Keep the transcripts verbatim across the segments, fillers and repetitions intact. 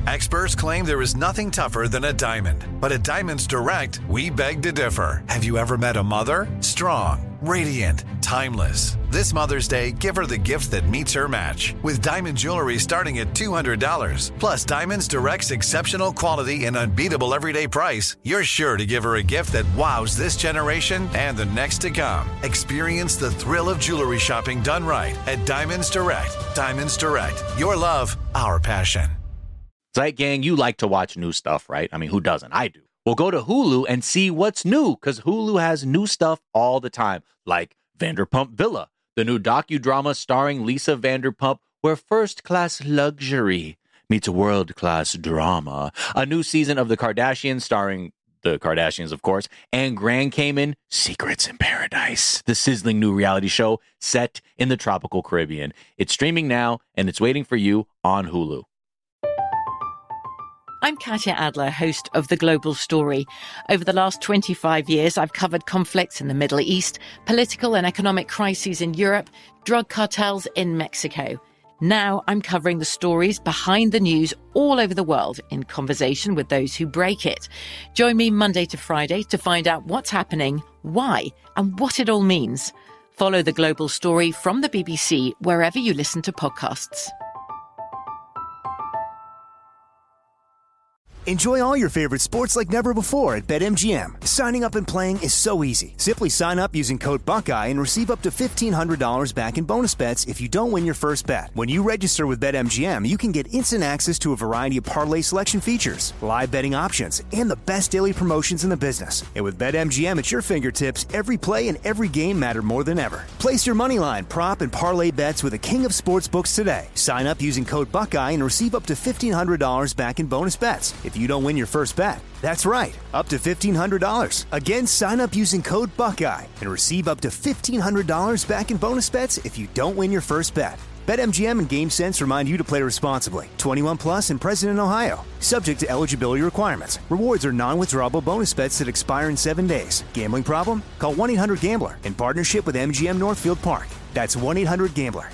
Experts claim there is nothing tougher than a diamond. But at Diamonds Direct, we beg to differ. Have you ever met a mother? Strong, radiant, timeless. This Mother's Day, give her the gift that meets her match. With diamond jewelry starting at two hundred dollars. Plus Diamonds Direct's exceptional quality and unbeatable everyday price, you're sure to give her a gift that wows this generation and the next to come. Experience the thrill of jewelry shopping done right at Diamonds Direct. Diamonds Direct. Your love, our passion. Zeit Gang, you like to watch new stuff, right? I mean, who doesn't? I do. Well, go to Hulu and see what's new, because Hulu has new stuff all the time, like Vanderpump Villa, the new docudrama starring Lisa Vanderpump, where first-class luxury meets world-class drama. A new season of The Kardashians starring the Kardashians, of course, and Grand Cayman, Secrets in Paradise, the sizzling new reality show set in the tropical Caribbean. It's streaming now, and it's waiting for you on Hulu. I'm Katya Adler, host of The Global Story. Over the last twenty-five years, I've covered conflicts in the Middle East, political and economic crises in Europe, drug cartels in Mexico. Now I'm covering the stories behind the news all over the world in conversation with those who break it. Join me Monday to Friday to find out what's happening, why, and what it all means. Follow The Global Story from the B B C wherever you listen to podcasts. Enjoy all your favorite sports like never before at BetMGM. Signing up and playing is so easy. Simply sign up using code Buckeye and receive up to fifteen hundred dollars back in bonus bets if you don't win your first bet. When you register with BetMGM, you can get instant access to a variety of parlay selection features, live betting options, and the best daily promotions in the business. And with BetMGM at your fingertips, every play and every game matter more than ever. Place your moneyline, prop, and parlay bets with the king of sportsbooks today. Sign up using code Buckeye and receive up to fifteen hundred dollars back in bonus bets if you don't win your first bet. That's right, up to fifteen hundred dollars. Again, sign up using code Buckeye and receive up to fifteen hundred dollars back in bonus bets if you don't win your first bet. BetMGM and GameSense remind you to play responsibly. twenty-one plus and present in Ohio. Subject to eligibility requirements. Rewards are non-withdrawable bonus bets that expire in seven days. Gambling problem? Call one eight hundred gambler in partnership with M G M Northfield Park. That's one eight hundred gambler.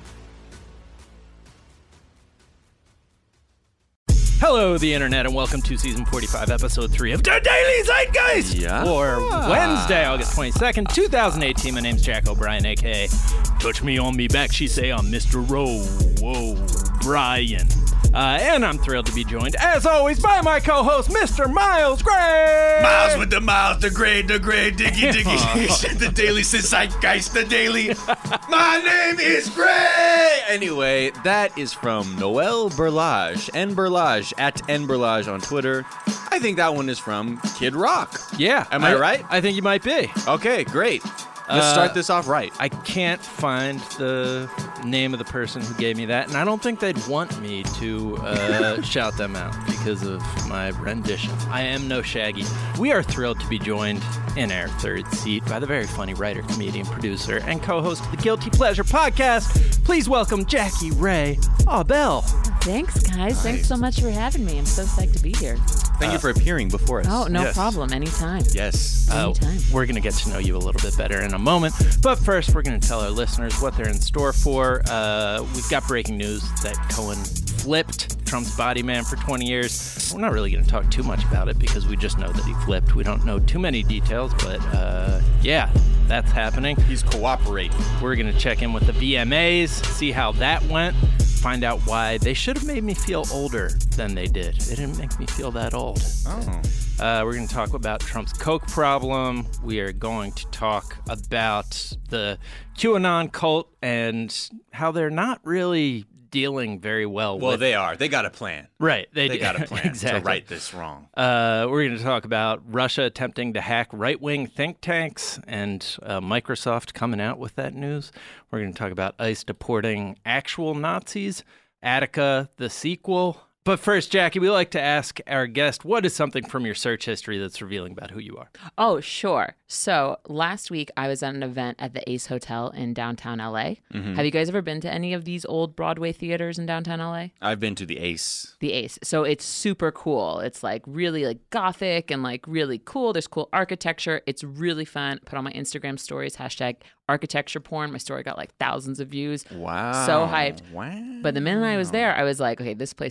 Hello, the internet, and welcome to season forty-five, episode three of The Daily Zeitgeist Yeah. for Wednesday, August twenty-second, twenty eighteen. My name's Jack O'Brien, a k a. Touch Me On Me Back, she say, I'm Mister Rowe, whoa, Brian. Uh, and I'm thrilled to be joined, as always, by my co-host, Mister Miles Gray. Miles with the miles, the grade, the grade, diggy, diggy. The Daily Zeitgeist, the Daily. My name is Gray. Anyway, that is from Noel Burlage, N Burlage, at N Burlage on Twitter. I think that one is from Kid Rock. Yeah. Am I, I right? I think you might be. Okay, great. Let's Uh, start this off right. I can't find the name of the person who gave me that, and I don't think they'd want me to uh, shout them out because of my rendition. I am no Shaggy. We are thrilled to be joined in our third seat by the very funny writer, comedian, producer, and co-host of the Guilty Pleasure podcast. Please welcome Jackie Ray Abel. Thanks, guys. Thanks so much for having me. I'm so psyched to be here. Thank uh, you for appearing before us. Oh, no yes. problem. Anytime. Yes. Uh, Anytime. we're going to get to know you a little bit better in a moment. But first, we're going to tell our listeners what they're in store for. Uh, we've got breaking news that Cohen flipped Trump's body man for twenty years. We're not really going to talk too much about it because we just know that he flipped. We don't know too many details, but uh, yeah, that's happening. He's cooperating. We're going to check in with the V M As, see how that went, find out why they should have made me feel older than they did. They didn't make me feel that old. Oh. Uh, we're going to talk about Trump's Coke problem. We are going to talk about the QAnon cult and how they're not really dealing very well Well, with they are. They got a plan. Right. They, They do. got a plan exactly. to right this wrong. Uh, we're going to talk about Russia attempting to hack right-wing think tanks and uh, Microsoft coming out with that news. We're going to talk about ICE deporting actual Nazis, Attica, the sequel. But first, Jackie, we like to ask our guest, what is something from your search history that's revealing about who you are? Oh, sure. So last week I was at an event at the Ace Hotel in downtown L A. Mm-hmm. Have you guys ever been to any of these old Broadway theaters in downtown L A? I've been to the Ace. The Ace. So it's super cool. It's like really like gothic and like really cool. There's cool architecture. It's really fun. Put on my Instagram stories, hashtag architecture porn. My story got like thousands of views. Wow. So hyped. Wow. But the minute I was there, I was like, okay, this place has got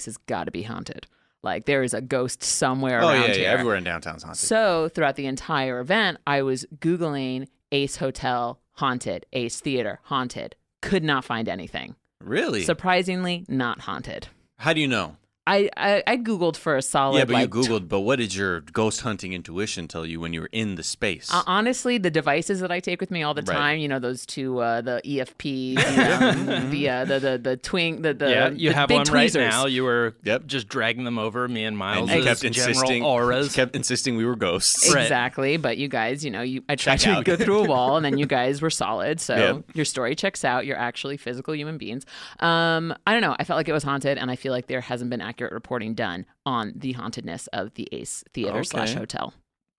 got to be haunted. Like there is a ghost somewhere Oh, around yeah, here. yeah. Everywhere in downtown's haunted. So throughout the entire event, I was Googling Ace Hotel haunted, Ace Theater haunted. Could not find anything. Really? Surprisingly, not haunted. How do you know? I, I, I Googled for a solid, Yeah, but like, you Googled, but what did your ghost hunting intuition tell you when you were in the space? Uh, honestly, the devices that I take with me all the Right. time, you know, those two, uh, the E F P, the, um, the, uh, the the the twing, the the yeah, you the have big one tweezers. right now. You were Yep. just dragging them over me and Miles. and you as kept general insisting, auras. you kept insisting we were ghosts. Right. Exactly, but you guys, you know, you I tried Check to out. go through a wall, and then you guys were solid. So Yeah. your story checks out. You're actually physical human beings. Um, I don't know. I felt like it was haunted, and I feel like there hasn't been accurate reporting done on the hauntedness of the Ace Theater Okay. slash hotel.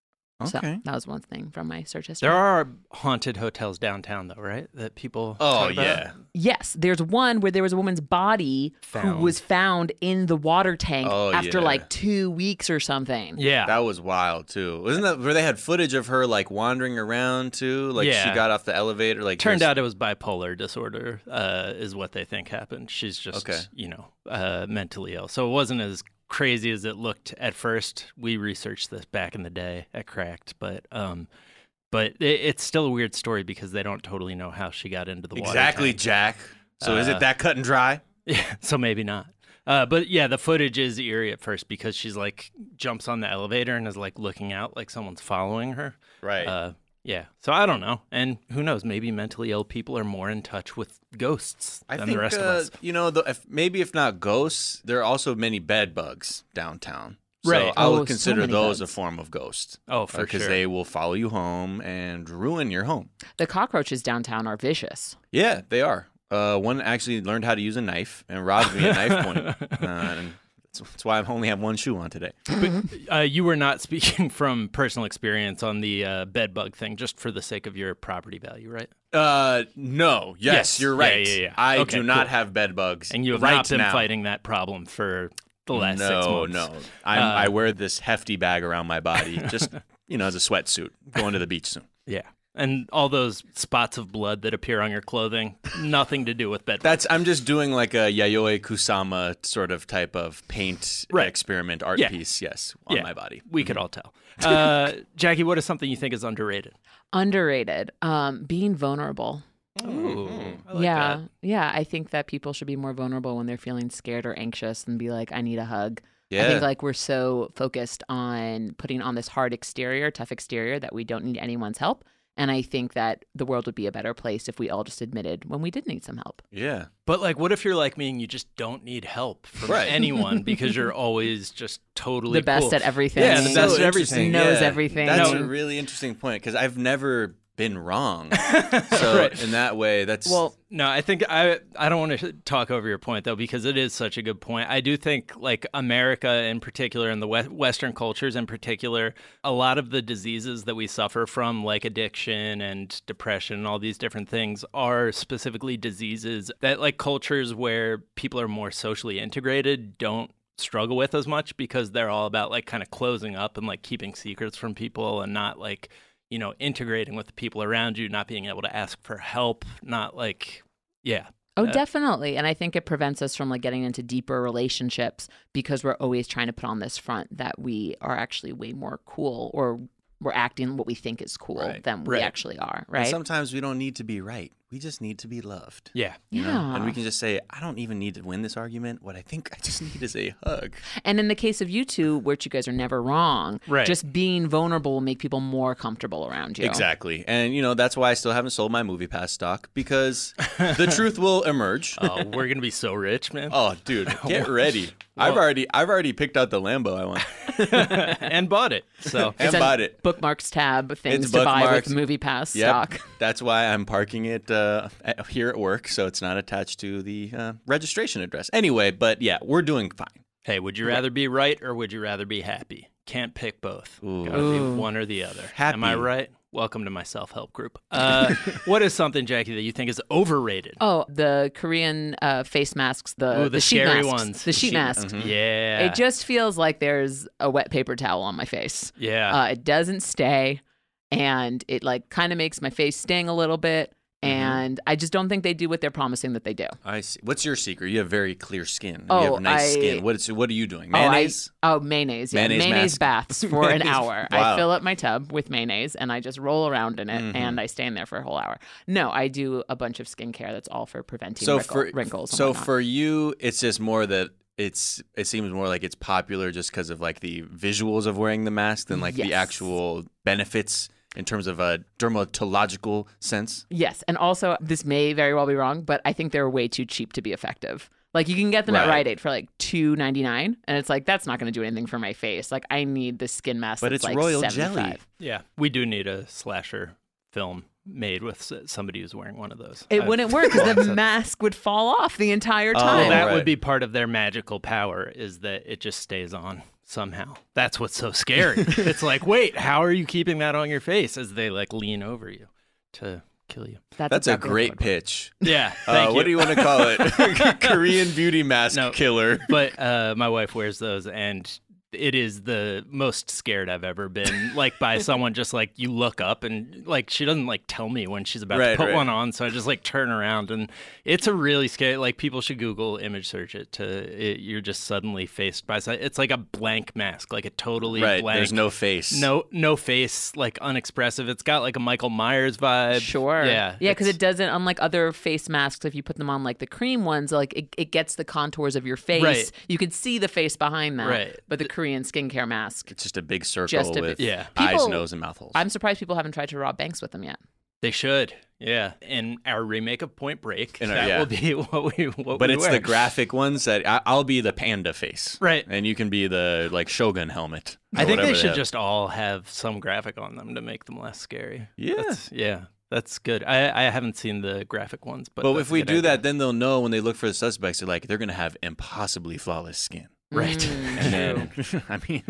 So Okay. that was one thing from my search history. There are haunted hotels downtown, though, right? That people. Oh, talk about? yeah. Yes, there's one where there was a woman's body who Found. was found in the water tank Oh, after yeah. like two weeks or something. Yeah. That was wild, too. Wasn't that where they had footage of her, like, wandering around, too? Like, Yeah. she got off the elevator. Like, Turned there's- out it was bipolar disorder, uh, is what they think happened. She's just, Okay. you know, uh, mentally ill. So it wasn't as crazy as it looked at first. We researched this back in the day at Cracked, but um, but it, it's still a weird story because they don't totally know how she got into the water Exactly, tank. Jack. So is Uh, it that cut and dry? Yeah, so maybe not. Uh, but yeah, the footage is eerie at first because she's like jumps on the elevator and is like looking out like someone's following her. Right. Uh, yeah. So I don't know. And who knows? Maybe mentally ill people are more in touch with ghosts I than think, the rest uh, of us. you know, the, if, maybe if not ghosts, there are also many bed bugs downtown. So Right. I Oh, would so consider many those bugs. a form of ghost. Oh, for Because sure. they will follow you home and ruin your home. The cockroaches downtown are vicious. Yeah, they are. Uh, one actually learned how to use a knife and robbed me at knife point. Uh, and that's, that's why I only have one shoe on today. Uh, you were not speaking from personal experience on the uh, bed bug thing, just for the sake of your property value, right? Uh, no. Yes, Yes. you're Yeah, right. yeah, yeah. I Okay, do not cool. have bed bugs. And you have right not been now. fighting that problem for the last no, six months. No, I'm, Uh, I wear this hefty bag around my body, just you know, as a sweatsuit. Going to the beach soon. Yeah. And all those spots of blood that appear on your clothing, nothing to do with bed bugs. That's I'm just doing like a Yayoi Kusama sort of type of paint Right. experiment art Yeah. piece. Yes, on Yeah. my body. We could all tell. Uh, Jackie, what is something you think is underrated? Underrated. Um, being vulnerable. Ooh, I like yeah. that. Yeah. I think that people should be more vulnerable when they're feeling scared or anxious and be like, I need a hug. Yeah. I think like we're so focused on putting on this hard exterior, tough exterior that we don't need anyone's help. And I think that the world would be a better place if we all just admitted when we did need some help. Yeah. But like, what if you're like me and you just don't need help from Right. anyone because you're always just totally The best cool? at everything. Yeah, the best So at everything. interesting. Knows Yeah. everything. That's No. a really interesting point because I've never been wrong. So Right. in that way, that's Well, no, I think I I don't want to talk over your point though because it is such a good point. I do think like America in particular and the we- Western cultures in particular, a lot of the diseases that we suffer from like addiction and depression and all these different things are specifically diseases that like cultures where people are more socially integrated don't struggle with as much because they're all about like kind of closing up and like keeping secrets from people and not like you know, integrating with the people around you, not being able to ask for help, not like, yeah. Oh, Uh, definitely. And I think it prevents us from like getting into deeper relationships because we're always trying to put on this front that we are actually way more cool or we're acting what we think is cool Right. than we Right. actually are, And right? sometimes we don't need to be right. We just need to be loved. Yeah. You know? Yeah. And we can just say, I don't even need to win this argument. What I think I just need is a hug. And in the case of you two, which you guys are never wrong, Right. just being vulnerable will make people more comfortable around you. Exactly. And, you know, that's why I still haven't sold my movie pass stock because the truth will emerge. Oh, we're going to be so rich, man. Oh, dude, get ready. I've already I've already picked out the Lambo I want And bought it. So, and It's a bought it. Bookmarks tab, things It's to buy bookmarks. with Movie Pass Yep. stock. That's why I'm parking it uh, at, here at work, so it's not attached to the uh, registration address. Anyway, but yeah, we're doing fine. hey, would you rather be right or would you rather be happy? Can't pick both. Ooh. Gotta Ooh. be one or the other. Happy. Am I right? Welcome to my self-help group. Uh, what is something, Jackie, that you think is overrated? Oh, the Korean uh, face masks, the, Ooh, the sheet scary masks, ones. the The sheet sheet- masks. Yeah. It just feels like there's a wet paper towel on my face. yeah. Uh, it doesn't stay, and it like kind of makes my face sting a little bit. And I just don't think they do what they're promising that they do. I see. What's your secret? You have very clear skin. Oh, you have nice I- skin. What is? What are you doing? Mayonnaise? Oh, I, oh mayonnaise. Yeah. Mayonnaise Mayonnaise, mask? baths for an Mayonnaise- hour. wow. I fill up my tub with mayonnaise and I just roll around in it Mhm. and I stay in there for a whole hour. No, I do a bunch of skincare that's all for preventing so wrinkle, for wrinkles. and so whatnot. for you, it's just more that it's. It seems more like it's popular just because of like the visuals of wearing the mask than like the Yes. actual benefits in terms of a dermatological sense. Yes, and also this may very well be wrong, but I think they're way too cheap to be effective. Like you can get them at Right. Rite Aid for like two ninety-nine, and it's like that's not going to do anything for my face. Like I need the skin mask. But that's it's like royal seventy-five. jelly. Yeah, we do need a slasher film made with s- somebody who's wearing one of those. It I've- wouldn't work because the Well, mask would fall off the entire Oh, time. Well, that right. would be part of their magical power is that it just stays on somehow. That's what's so scary. It's like, wait, how are you keeping that on your face as they like lean over you to kill you? That's a exactly great what it would work. pitch. Yeah, Uh, thank you. what do you want to call it? Korean beauty mask No. killer. But uh, my wife wears those, and it is the most scared I've ever been. Like by someone, just like you look up and like she doesn't like tell me when she's about Right, to put right. one on, so I just like turn around, and it's a really scary. Like people should Google image search it to. It, you're just suddenly faced by. It's like a blank mask, like a totally Right. blank. There's no face. no no face, like unexpressive. It's got like a Michael Myers vibe. Sure. Yeah. Yeah, because it's- it doesn't, unlike other face masks, if you put them on like the cream ones, like it, it gets the contours of your face. Right. You can see the face behind that. Right. But the Korean skincare mask, It's just a big circle Just a with bit- Yeah. eyes, People- nose, and mouth holes. I'm surprised people haven't tried to rob banks with them yet. They should. Yeah. In our remake of Point Break, In our- that yeah. will be what we what But we it's wear. the graphic ones that I, I'll be the panda face, Right. And you can be the like Shogun helmet. I or think they whatever should have. just all have some graphic on them to make them less scary. Yeah. That's, yeah. That's good. I, I haven't seen the graphic ones, but But that's if a we good do idea. that, then they'll know when they look for the suspects. They're like, they're gonna have impossibly flawless skin. Right. Mm, And then, I mean,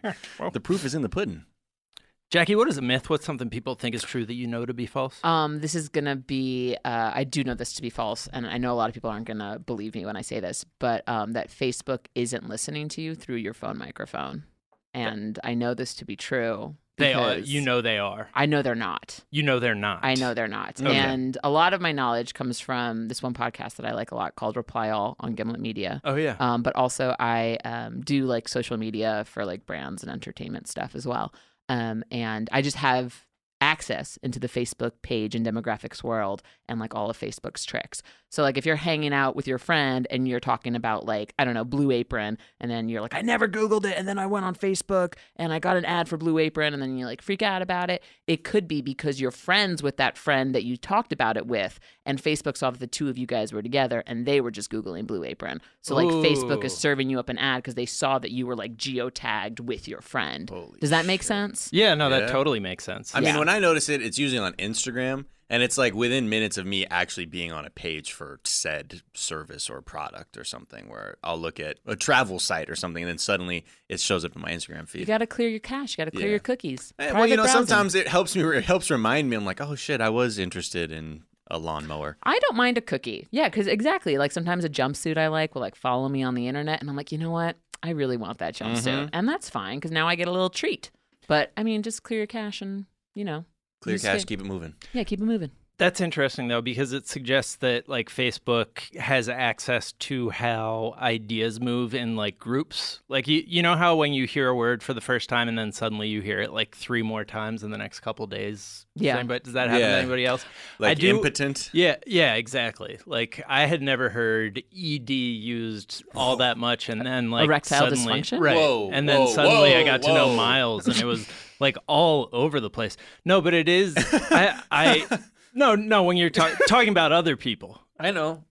the proof is in the pudding. Jackie, what is a myth? What's something people think is true that you know to be false? Um, this is gonna be. Uh, I do know this to be false, and I know a lot of people aren't gonna believe me when I say this, but um, that Facebook isn't listening to you through your phone microphone, and I know this to be true. They are. because You know they are. I know they're not. You know they're not. I know they're not. Okay. And a lot of my knowledge comes from this one podcast that I like a lot called Reply All on Gimlet Media. Oh yeah. Um, but also I um, do like social media for like brands and entertainment stuff as well. Um, and I just have access into the Facebook page and demographics world and like all of Facebook's tricks. So like if you're hanging out with your friend and you're talking about like, I don't know, Blue Apron, and then you're like, I never Googled it, and then I went on Facebook and I got an ad for Blue Apron, and then you like freak out about it. It could be because you're friends with that friend that you talked about it with, and Facebook saw that the two of you guys were together and they were just Googling Blue Apron. So like Facebook is Ooh. serving you up an ad because they saw that you were like geotagged with your friend. Holy Does that make shit. sense? Yeah, no, that Yeah. totally makes sense. I mean, Yeah. when I notice it, it's usually on Instagram, and it's like within minutes of me actually being on a page for said service or product or something, where I'll look at a travel site or something, and then suddenly it shows up in my Instagram You feed. got to clear your cache. You got to clear Yeah. your cookies. Eh, well, Private you know, browsing. sometimes it helps me. It helps remind me. I'm like, oh shit, I was interested in a lawnmower. I don't mind a cookie. Yeah, because exactly. Like sometimes a jumpsuit I like will like follow me on the internet, and I'm like, you know what? I really want that jumpsuit, Mhm. and that's fine because now I get a little treat. But I mean, just clear your cache and you know, Clear Just cache, stay- keep it moving. yeah, keep it moving. That's interesting though, because it suggests that like Facebook has access to how ideas move in like groups. Like you, you know how when you hear a word for the first time and then suddenly you hear it like three more times in the next couple days. Yeah. But does that happen Yeah. to anybody else? Like I do, impotent. Yeah, yeah, exactly. Like I had never heard E D used all that much, and then like Erectile suddenly, dysfunction? right? Whoa, and then whoa, suddenly I whoa, got to know whoa. Miles, and it was like all over the place. No, but it is. I, I no, no. When you're ta- talking about other people. I know.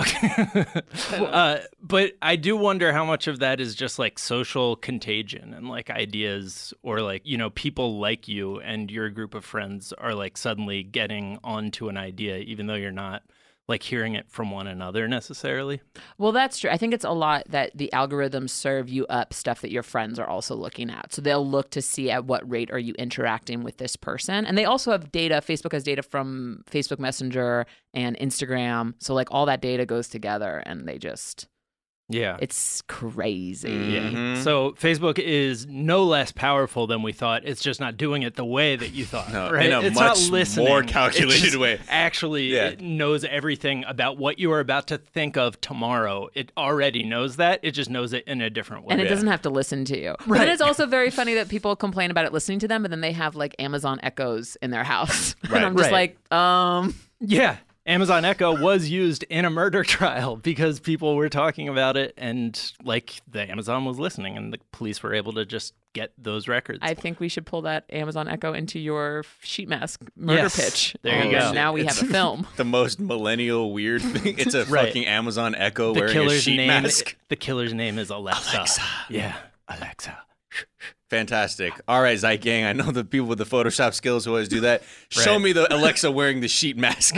uh, but I do wonder how much of that is just like social contagion and like ideas, or like, you know, people like you and your group of friends are like suddenly getting onto an idea, even though you're not like hearing it from one another necessarily. Well, that's true. I think it's a lot that the algorithms serve you up stuff that your friends are also looking at. So they'll look to see at what rate are you interacting with this person. And they also have data. Facebook has data from Facebook Messenger and Instagram. So like all that data goes together and they just Yeah. It's crazy. Yeah. Mhm. So Facebook is no less powerful than we thought. It's just not doing it the way that you thought. No, right? in a it's much not listening. more It calculated just way. Actually, Yeah. it knows everything about what you are about to think of tomorrow. It already knows that. It just knows it in a different way. And it Yeah. doesn't have to listen to you. Right. But it's also very funny that people complain about it listening to them, but then they have like Amazon Echoes in their house. Right. And I'm just Right. like, um, Yeah. Amazon Echo was used in a murder trial because people were talking about it, and like the Amazon was listening, and the police were able to just get those records. I think we should pull that Amazon Echo into your sheet mask murder Yes. pitch. There you And go. Now we It's have a film. The most millennial weird thing. It's a Right. fucking Amazon Echo the wearing a killer's sheet name. mask. The killer's name is Alexa. Alexa. Yeah, Alexa. Fantastic. All right, Zeit Gang. I know the people with the Photoshop skills who always do that. Show Right. me the Alexa wearing the sheet mask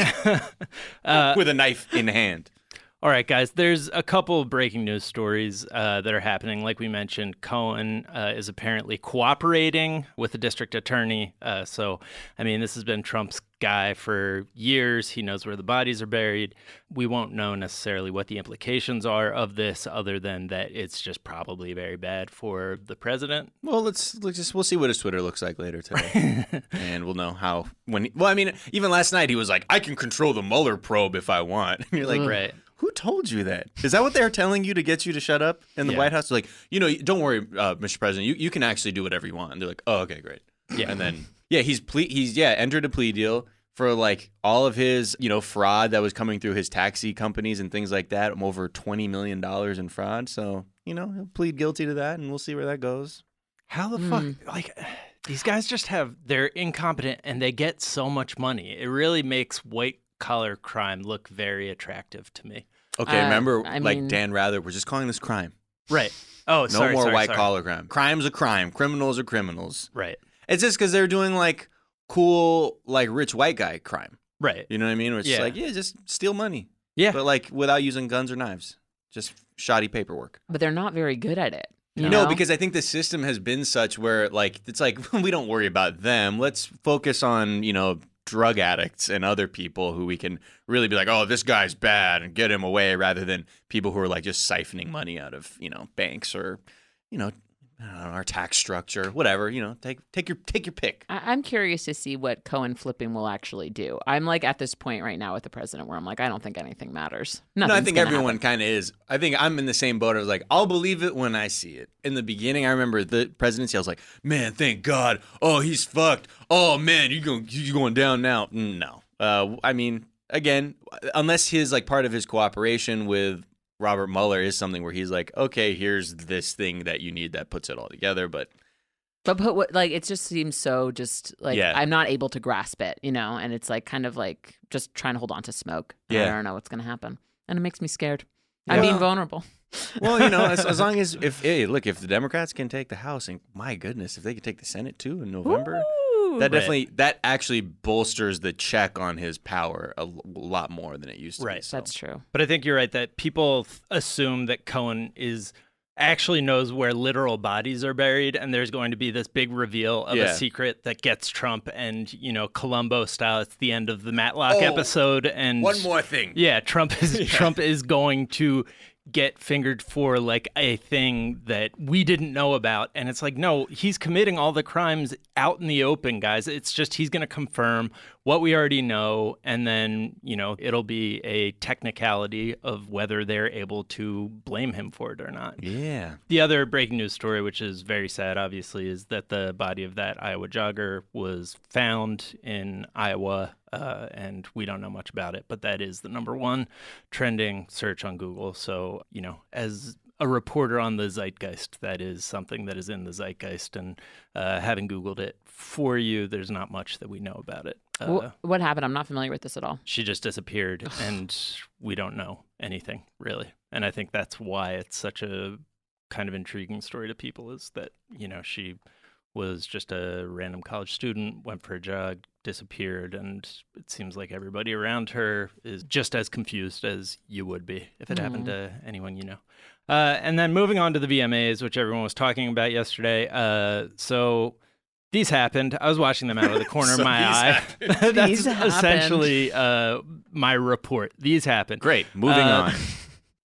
Uh, with a knife in hand. All right, guys, there's a couple of breaking news stories uh, that are happening. Like we mentioned, Cohen uh, is apparently cooperating with the district attorney. Uh, so, I mean, this has been Trump's guy for years. He knows where the bodies are buried. We won't know necessarily what the implications are of this, other than that it's just probably very bad for the president. Well, let's, let's just we'll see what his Twitter looks like later today, and we'll know how when. He, well, I mean, even last night he was like, "I can control the Mueller probe if I want." And you're like, Right. Who told you that? Is that what they're telling you to get you to shut up in the Yeah. White House? They're like, you know, don't worry, uh, Mister President. You, you can actually do whatever you want. And they're like, oh, okay, great. Yeah. And then, yeah, he's ple- he's yeah entered a plea deal for like all of his, you know, fraud that was coming through his taxi companies and things like that. Over twenty million dollars in fraud. So, you know, he'll plead guilty to that, and we'll see where that goes. How the Hmm. fuck? Like, these guys just have, they're incompetent and they get so much money. It really makes white collar crime look very attractive to me. Okay, Uh, remember, I like mean- Dan Rather, we're just calling this crime. Right. Oh, No sorry. more sorry, white sorry. collar crime. Crime's a crime. Criminals are criminals. Right. It's just because they're doing like cool, like rich white guy crime. Right. You know what I mean? Where it's Yeah. just like, yeah, just steal money. Yeah. But like without using guns or knives. Just shoddy paperwork. But they're not very good at it. You No, know? because I think the system has been such where like it's like we don't worry about them. Let's focus on, you know, drug addicts and other people who we can really be like, oh, this guy's bad and get him away, rather than people who are like just siphoning money out of, you know, banks or, you know, I don't know, our tax structure, whatever. You know, take take your take your pick. I- I'm curious to see what Cohen flipping will actually do. I'm like at this point right now with the president where I'm like, I don't think anything matters. No, I Nothing's think gonna everyone happen. kind of is. I think I'm in the same boat. I was like, I'll believe it when I see it. In the beginning, I remember the presidency. I was like, man, thank God. Oh, he's fucked. Oh man, you going you going down now? No. Uh, I mean, again, unless his like part of his cooperation with Robert Mueller is something where he's like, okay, here's this thing that you need that puts it all together. But But but what like it just seems so just like Yeah. I'm not able to grasp it, you know, and it's like kind of like just trying to hold on to smoke. And I Yeah. don't know what's gonna happen. And it makes me scared. I'm Well- being vulnerable. well, you know, as, as long as if hey, look, if the Democrats can take the House, and my goodness, if they can take the Senate too in November. Ooh. That definitely that actually bolsters the check on his power a l- lot more than it used to be. Right. So. That's true. But I think you're right that people th- assume that Cohen is actually knows where literal bodies are buried, and there's going to be this big reveal of Yeah. a secret that gets Trump, and you know, Columbo style. It's the end of the Matlock Oh, episode, and One more thing. Yeah, Trump is Trump is going to get fingered for like a thing that we didn't know about, and it's like, no, he's committing all the crimes out in the open, guys. It's just he's going to confirm what we already know, and then, you know, it'll be a technicality of whether they're able to blame him for it or not. Yeah. The other breaking news story, which is very sad, obviously, is that the body of that Iowa jogger was found in Iowa, uh, and we don't know much about it, but that is the number one trending search on Google. So, you know, as a reporter on the zeitgeist, that is something that is in the zeitgeist, and uh, having Googled it for you, there's not much that we know about it. Uh, Wh- what happened? I'm not familiar with this at all. she just disappeared, and we don't know anything really. And I think that's why it's such a kind of intriguing story to people, is that, you know, she was just a random college student, went for a jog, disappeared, and it seems like everybody around her is just as confused as you would be if it happened to anyone you know. Uh, and then moving on to the V M As, which everyone was talking about yesterday. Uh, so these happened. I was watching them out of the corner So of my these eye. happened. That's These happened. essentially uh, my report. These happened. Great. Moving Uh, on.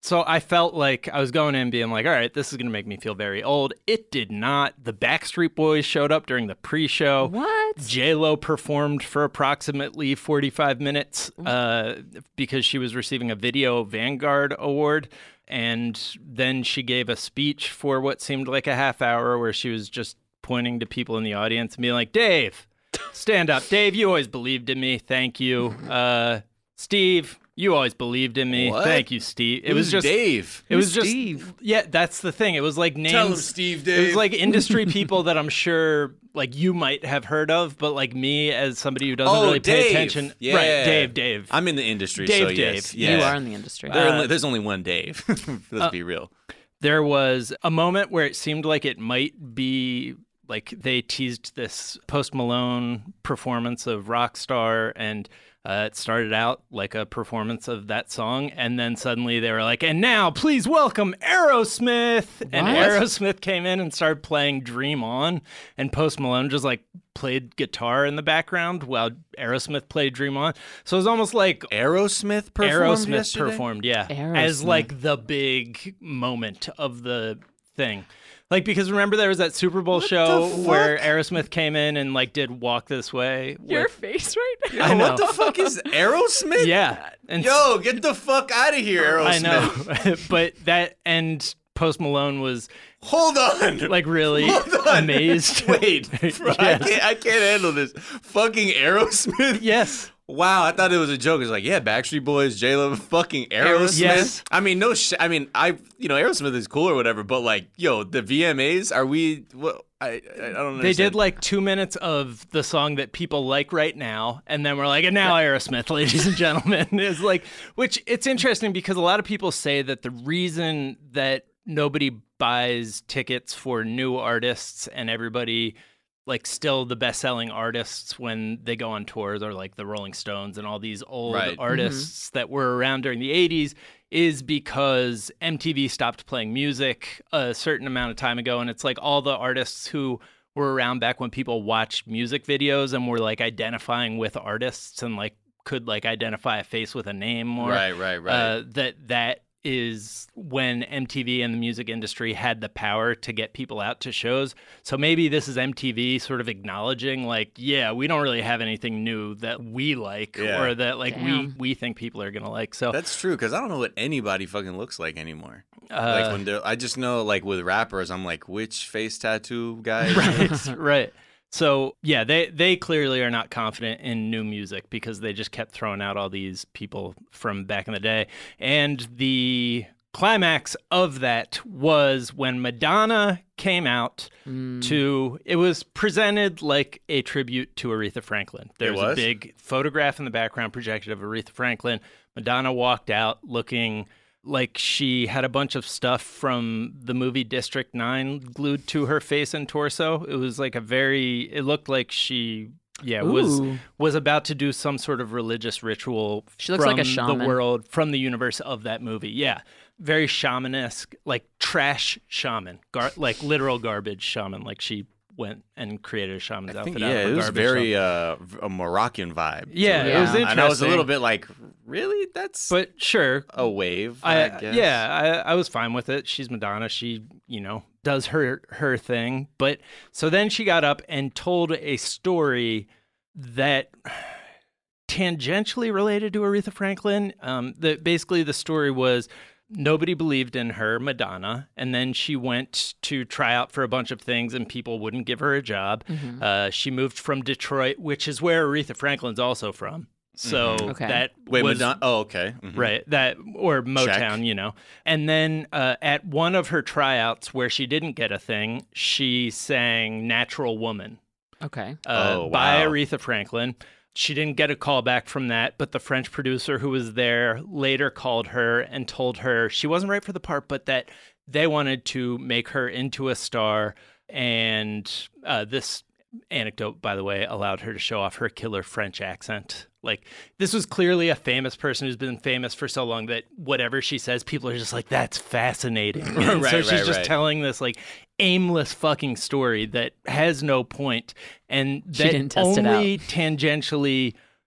So I felt like I was going in being like, all right, this is going to make me feel very old. It did not. The Backstreet Boys showed up during the pre-show. What? J-Lo performed for approximately forty-five minutes uh, because she was receiving a Video Vanguard Award. And then she gave a speech for what seemed like a half hour where she was just pointing to people in the audience and being like, Dave, stand up. Dave, you always believed in me. Thank you. Uh, Steve, you always believed in me. What? Thank you, Steve. It Who's was just Dave. It Who's was just Steve? Yeah, that's the thing. It was like names. Tell him, Steve, It Dave. was like industry people that I'm sure like you might have heard of, but like me as somebody who doesn't Oh, really pay Dave. attention. Yeah. Right, Dave, Dave. I'm in the industry, Dave, so yes. Dave. Yeah. You are in the industry. There are Uh, only- there's only one Dave. Let's uh, be real. There was a moment where it seemed like it might be like they teased this Post Malone performance of Rockstar, and uh, it started out like a performance of that song, and then suddenly they were like, and now please welcome Aerosmith. And What? Aerosmith came in and started playing Dream On, and Post Malone just like played guitar in the background while Aerosmith played Dream On. So it was almost like Aerosmith performed Aerosmith yesterday? performed, yeah, Aerosmith. as like the big moment of the thing. Like, because remember there was that Super Bowl show the where fuck? Aerosmith came in and like did Walk This Way. Your with- face right now. I know. What the fuck is Aerosmith? Yeah. And Yo, get the fuck out of here, Aerosmith. I know. But that, and Post Malone was Hold on. like really Hold on. amazed. Wait, bro, I, Yes. can't, I can't handle this. Fucking Aerosmith? Yes. Wow, I thought it was a joke. It's like, yeah, Backstreet Boys, J-Lo, fucking Aerosmith. Yes. I mean, no sh- I mean, I, you know, Aerosmith is cool or whatever, but like, yo, the V M As, are we, what, I, I, I don't understand. They did like two minutes of the song that people like right now, and then we're like, and now Aerosmith, ladies and gentlemen, is like, which it's interesting because a lot of people say that the reason that nobody buys tickets for new artists and everybody like still the best-selling artists when they go on tours are like the Rolling Stones and all these old Right. artists that were around during the eighties is because M T V stopped playing music a certain amount of time ago, and it's like all the artists who were around back when people watched music videos and were like identifying with artists and like could like identify a face with a name more. Right, right, right. Uh, that that is when M T V and the music industry had the power to get people out to shows. So maybe this is M T V sort of acknowledging like, yeah, we don't really have anything new that we like Yeah. or that like we Damn. we think people are going to like. So That's true, because I don't know what anybody fucking looks like anymore. uh, like when they're, I just know like with rappers, I'm like, which face tattoo guy? right, right. So yeah, they they clearly are not confident in new music because they just kept throwing out all these people from back in the day. And the climax of that was when Madonna came out to, it was presented like a tribute to Aretha Franklin. There It was a was? big photograph in the background projected of Aretha Franklin. Madonna walked out looking like she had a bunch of stuff from the movie District nine glued to her face and torso. It was like a very, it looked like she, yeah, was Ooh. was about to do some sort of religious ritual She looks from like a shaman. the world, from the universe of that movie. Yeah. Very shamanesque, like trash shaman, Gar- like literal garbage shaman. Like she went and created a shaman's I outfit think, out yeah, of a it was garbage very shaman. uh, a Moroccan vibe. to Yeah, it was And I was a interesting. little bit like, really? That's But sure, a wave, I, I, guess. yeah, I, I was fine with it. She's Madonna. She, you know, does her her thing. But so then she got up and told a story that tangentially related to Aretha Franklin. Um, that basically the story was nobody believed in her, Madonna, and then she went to try out for a bunch of things, and people wouldn't give her a job. Uh, she moved from Detroit, which is where Aretha Franklin's also from. So Okay. that Wait, was, Madonna. Oh, okay. Mhm. Right, that or Motown, Check. you know. And then uh, at one of her tryouts where she didn't get a thing, she sang "Natural Woman" Okay. uh, Oh, by wow. Aretha Franklin. She didn't get a call back from that, but the French producer who was there later called her and told her she wasn't right for the part, but that they wanted to make her into a star. And uh, this anecdote, by the way, allowed her to show off her killer French accent. Like, this was clearly a famous person who's been famous for so long that whatever she says, people are just like, that's fascinating. And so Right, she's right, just right. telling this like aimless fucking story that has no point and She that didn't test it only tangentially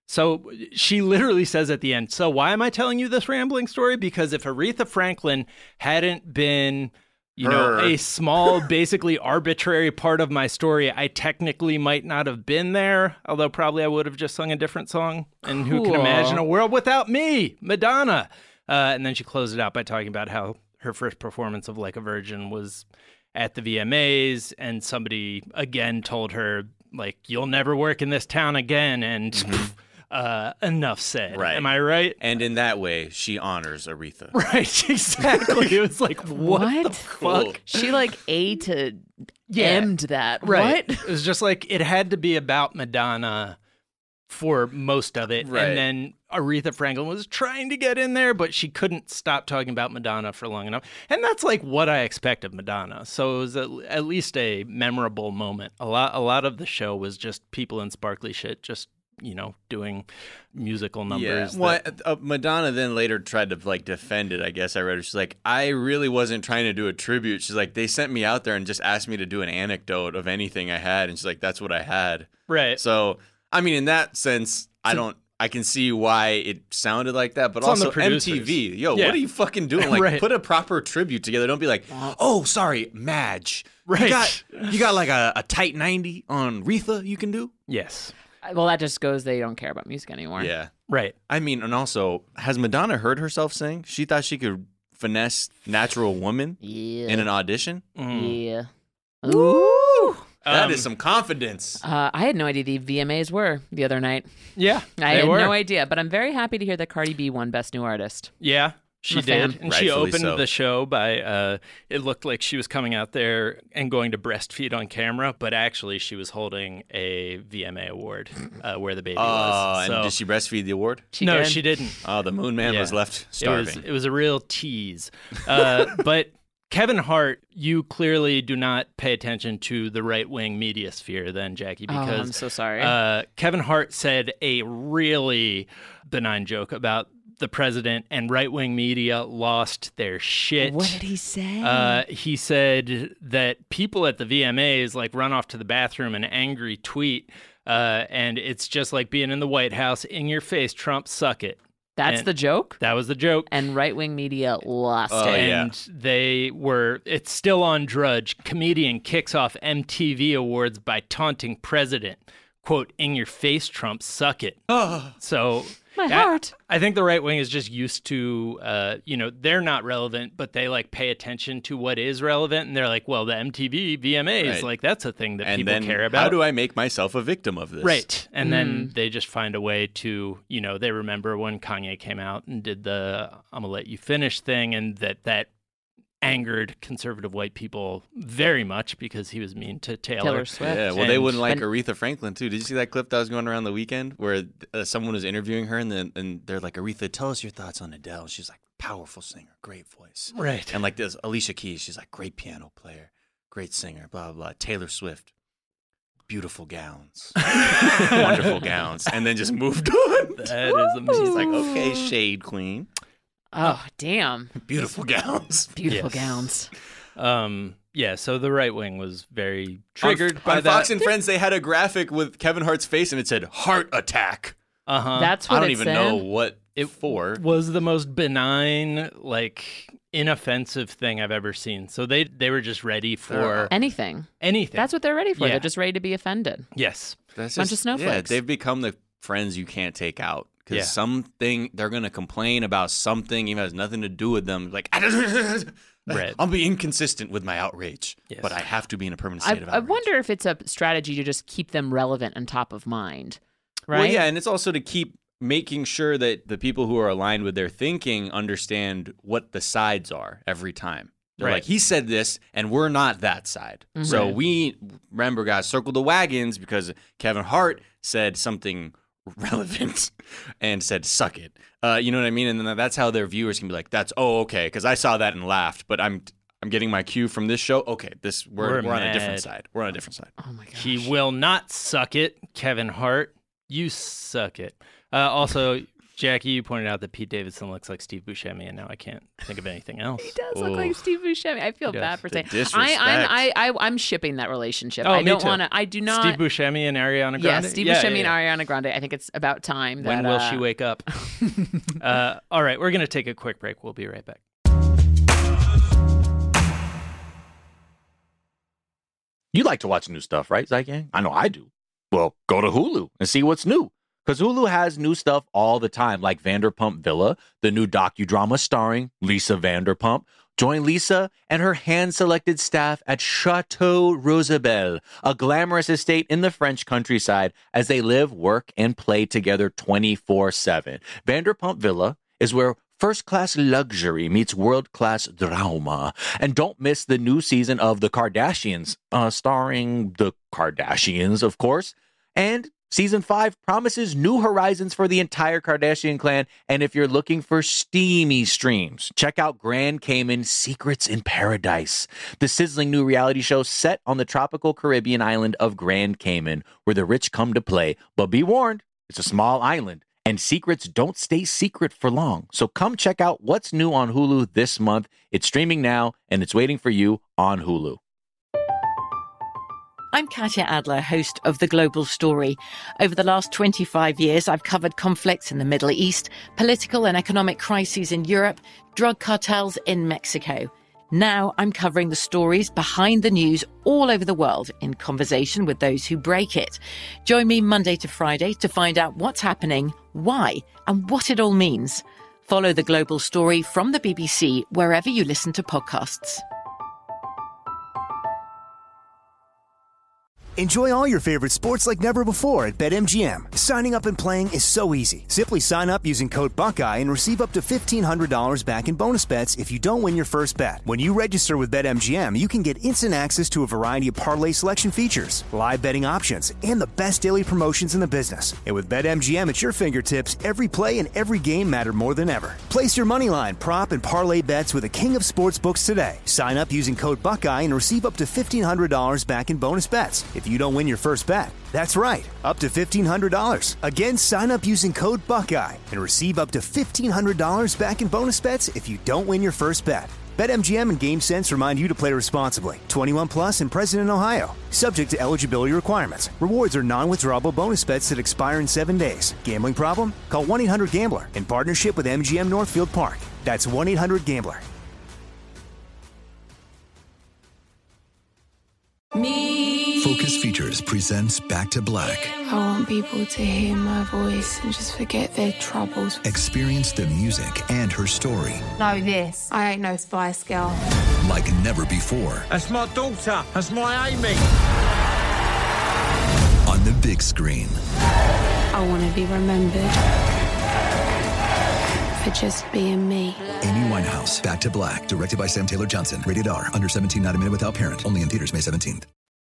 So she literally says at the end, so why am I telling you this rambling story? Because if Aretha Franklin hadn't been, you know, Her. a small, basically arbitrary part of my story, I technically might not have been there, although probably I would have just sung a different song. And who can Cool. imagine a world without me, Madonna? Uh, and then she closed it out by talking about how her first performance of Like a Virgin was at the V M As, and somebody again told her, like, you'll never work in this town again, and Mm-hmm. uh, enough said. Right. Am I right? And in that way, she honors Aretha. Right, exactly. It was like, what, What? the Cool. fuck? She like A to Yeah. M'd that. Right. What? It was just like, it had to be about Madonna for most of it. Right. And then Aretha Franklin was trying to get in there, but she couldn't stop talking about Madonna for long enough. And that's like what I expect of Madonna. So it was at, at least a memorable moment. A lot, a lot of the show was just people in sparkly shit, just, you know, doing musical numbers. Yeah. Well, that- uh, Madonna then later tried to like defend it. I guess I read it. She's like, I really wasn't trying to do a tribute. She's like, they sent me out there and just asked me to do an anecdote of anything I had, and she's like, that's what I had. right. So, I mean, in that sense, I don't. I can see why it sounded like that, but It's on the also producers. M T V. Yo, Yeah. what are you fucking doing? Like, Right. put a proper tribute together. Don't be like, oh, sorry, Madge. Right. You got, you got like a, a tight ninety on Retha you can do? Yes. Well, that just goes they don't care about music anymore. Yeah. Right. I mean, and also, has Madonna heard herself sing? She thought she could finesse Natural Woman Yeah. in an audition? Mm. Yeah. Ooh. That Um, is some confidence. Uh, I had no idea the V M As were the other night. Yeah. I they had were. no idea, but I'm very happy to hear that Cardi B won Best New Artist. Yeah, she I'm a fan. did. And she Rightfully opened so. the show by, uh, it looked like she was coming out there and going to breastfeed on camera, but actually she was holding a V M A award uh, where the baby Oh, was. and So- did she breastfeed the award? She no, did. she didn't. Oh, the Moon Man Yeah. was left It starving. was, it was a real tease. Uh, but Kevin Hart, you clearly do not pay attention to the right-wing media sphere then, Jackie, Oh, because I'm so sorry. Uh, Kevin Hart said a really benign joke about the president, and right-wing media lost their shit. What did he say? Uh, he said that people at the V M As like run off to the bathroom and angry tweet, uh, and it's just like being in the White House. In your face, Trump, suck it. That's and- the joke? That was the joke. And right wing media lost Oh, it. yeah. And they were, it's still on Drudge. Comedian kicks off M T V awards by taunting president. Quote, in your face, Trump, suck it. So My I- heart. I think the right wing is just used to, uh, you know, they're not relevant, but they like pay attention to what is relevant. And they're like, well, the M T V, V M As, Right. like that's a thing that and people then, care about. how do I make myself a victim of this? Right. And then Mm. they just find a way to, you know, they remember when Kanye came out and did the I'm going to let you finish thing, and that that angered conservative white people very much because he was mean to Taylor. Taylor Swift. Yeah, well, they And- wouldn't like and- Aretha Franklin too. Did you see that clip that was going around the weekend where uh, someone was interviewing her and then and they're like, Aretha, tell us your thoughts on Adele. She's like, powerful singer, great voice. Right. And like this, Alicia Keys, she's like, great piano player, great singer, blah, blah, blah. Taylor Swift, beautiful gowns, wonderful gowns. And then just moved on. That is amazing. She's like, okay, shade queen, Oh, damn. beautiful gowns. Beautiful Yes. gowns. Um, yeah, so the right wing was very triggered on, by on that. Fox and Friends, they had a graphic with Kevin Hart's face and it said heart attack. uh-huh. That's what I don't it even said? know what It for. was the most benign, like inoffensive thing I've ever seen. So they they were just ready for Anything. anything. That's what they're ready for. Yeah. They're just ready to be offended. yes. That's Bunch of just- snowflakes. Yeah, they've become the friends you can't take out. Because Yeah. something, they're going to complain about something, even has nothing to do with them. Like, Right. I'll be inconsistent with my outrage, Yes. but I have to be in a permanent I, state of I outrage. wonder if it's a strategy to just keep them relevant and top of mind. Right? Well, yeah, and it's also to keep making sure that the people who are aligned with their thinking understand what the sides are every time. They're Right. like, he said this, and we're not that side. So Right. we, remember, guys, circle the wagons because Kevin Hart said something relevant and said, suck it. Uh, you know what I mean? And then that's how their viewers can be like, that's, oh, okay, because I saw that and laughed, but I'm I'm getting my cue from this show. Okay, this we're, We're we're, on a different mad. side. We're on a different side. Oh, my gosh. He will not suck it, Kevin Hart. You suck it. Uh, also, Jackie, you pointed out that Pete Davidson looks like Steve Buscemi, and now I can't think of anything else. He does Ooh. look like Steve Buscemi. I feel He bad does. for The saying. disrespect. I, I'm, I, I, I'm shipping that relationship. Oh, I me don't too. want to. I do not. Steve Buscemi and Ariana Grande? Yeah, Steve Yeah, Buscemi yeah, yeah. and Ariana Grande. I think it's about time. That, When will uh, she wake up? uh, all right, we're going to take a quick break. We'll be right back. You like to watch new stuff, right, Zygang? I know I do. Well, go to Hulu and see what's new. Because Hulu has new stuff all the time, like Vanderpump Villa, the new docudrama starring Lisa Vanderpump. Join Lisa and her hand-selected staff at Chateau Rosabelle, a glamorous estate in the French countryside, as they live, work, and play together twenty-four seven. Vanderpump Villa is where first-class luxury meets world-class drama. And don't miss the new season of The Kardashians, uh, starring the Kardashians, of course. And Season five promises new horizons for the entire Kardashian clan. And if you're looking for steamy streams, check out Grand Cayman Secrets in Paradise, the sizzling new reality show set on the tropical Caribbean island of Grand Cayman, where the rich come to play. But be warned, it's a small island, and secrets don't stay secret for long. So come check out what's new on Hulu this month. It's streaming now, and it's waiting for you on Hulu. I'm Katya Adler, host of The Global Story. Over the last twenty-five years, I've covered conflicts in the Middle East, political and economic crises in Europe, drug cartels in Mexico. Now I'm covering the stories behind the news all over the world in conversation with those who break it. Join me Monday to Friday to find out what's happening, why, and what it all means. Follow The Global Story from the B B C wherever you listen to podcasts. Enjoy all your favorite sports like never before at BetMGM. Signing up and playing is so easy. Simply sign up using code Buckeye and receive up to fifteen hundred dollars back in bonus bets if you don't win your first bet. When you register with BetMGM, you can get instant access to a variety of parlay selection features, live betting options, and the best daily promotions in the business. And with BetMGM at your fingertips, every play and every game matter more than ever. Place your moneyline, prop, and parlay bets with the king of sportsbooks today. Sign up using code Buckeye and receive up to fifteen hundred dollars back in bonus bets if you don't win your first bet. That's right, up to fifteen hundred dollars. Again, sign up using code Buckeye and receive up to fifteen hundred dollars back in bonus bets if you don't win your first bet. BetMGM and GameSense remind you to play responsibly. twenty-one plus and present in Ohio. Subject to eligibility requirements. Rewards are non-withdrawable bonus bets that expire in seven days. Gambling problem? Call one eight hundred gambler in partnership with M G M Northfield Park. That's one eight hundred gambler. Me. Focus Features presents Back to Black. I want people to hear my voice and just forget their troubles. Experience the music and her story. Know this. I ain't no Spice Girl. Like never before. That's my daughter. That's my Amy. On the big screen. I want to be remembered for just being me. Amy Winehouse, Back to Black, directed by Sam Taylor Johnson. Rated R, under seventeen, not admitted without parent. Only in theaters May seventeenth.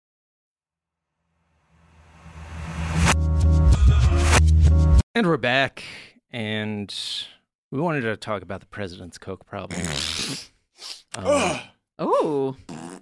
And we're back, and we wanted to talk about the president's coke problem. um, Oh.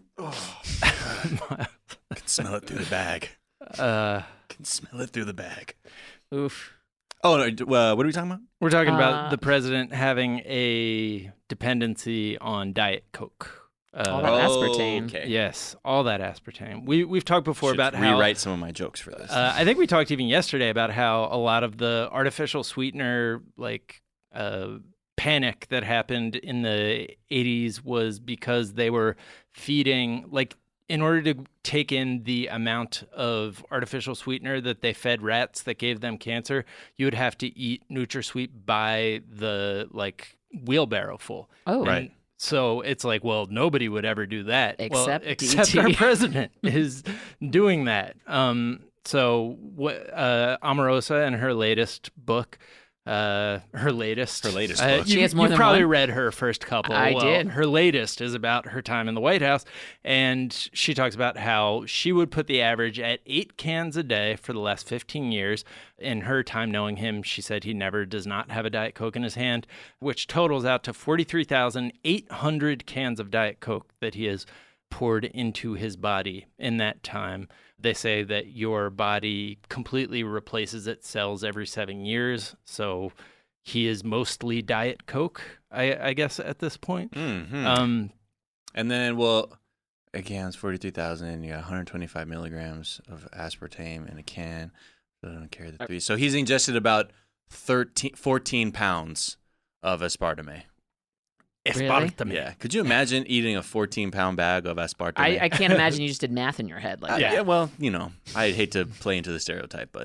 I can smell it through the bag. uh, I can smell it through the bag. oof. Oh, no, d- uh, what are we talking about? We're talking Uh, about the president having a dependency on Diet Coke. Uh, All that aspartame. Okay. Yes, all that aspartame. We we've talked before Should about how rewrite some of my jokes for this. Uh, I think we talked even yesterday about how a lot of the artificial sweetener like uh, panic that happened in the eighties was because they were feeding like in order to take in the amount of artificial sweetener that they fed rats that gave them cancer, you would have to eat NutraSweet by the like wheelbarrow full. Oh. And so it's like, well, nobody would ever do that. Well, Except except D T. our president is doing that. Um, so what, uh, Omarosa in her latest book, uh, her latest, Her latest uh, book. you, She has more you than probably one? read her first couple. I Well, did. Her latest is about her time in the White House, and she talks about how she would put the average at eight cans a day for the last fifteen years. In her time knowing him, she said he never does not have a Diet Coke in his hand, which totals out to forty-three thousand eight hundred cans of Diet Coke that he has poured into his body in that time. They say that your body completely replaces its cells every seven years. So he is mostly Diet Coke, I, I guess, at this point. Mm-hmm. Um, and then, well, again, it's forty-three thousand. You got one hundred twenty-five milligrams of aspartame in a can. So I don't carry the three. So he's ingested about thirteen, fourteen pounds of aspartame. Aspartame. Yeah. Could you imagine eating a fourteen-pound bag of aspartame? I, I can't imagine you just did math in your head like Uh, that. yeah, well, you know, I hate to play into the stereotype, but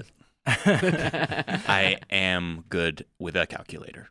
I am good with a calculator.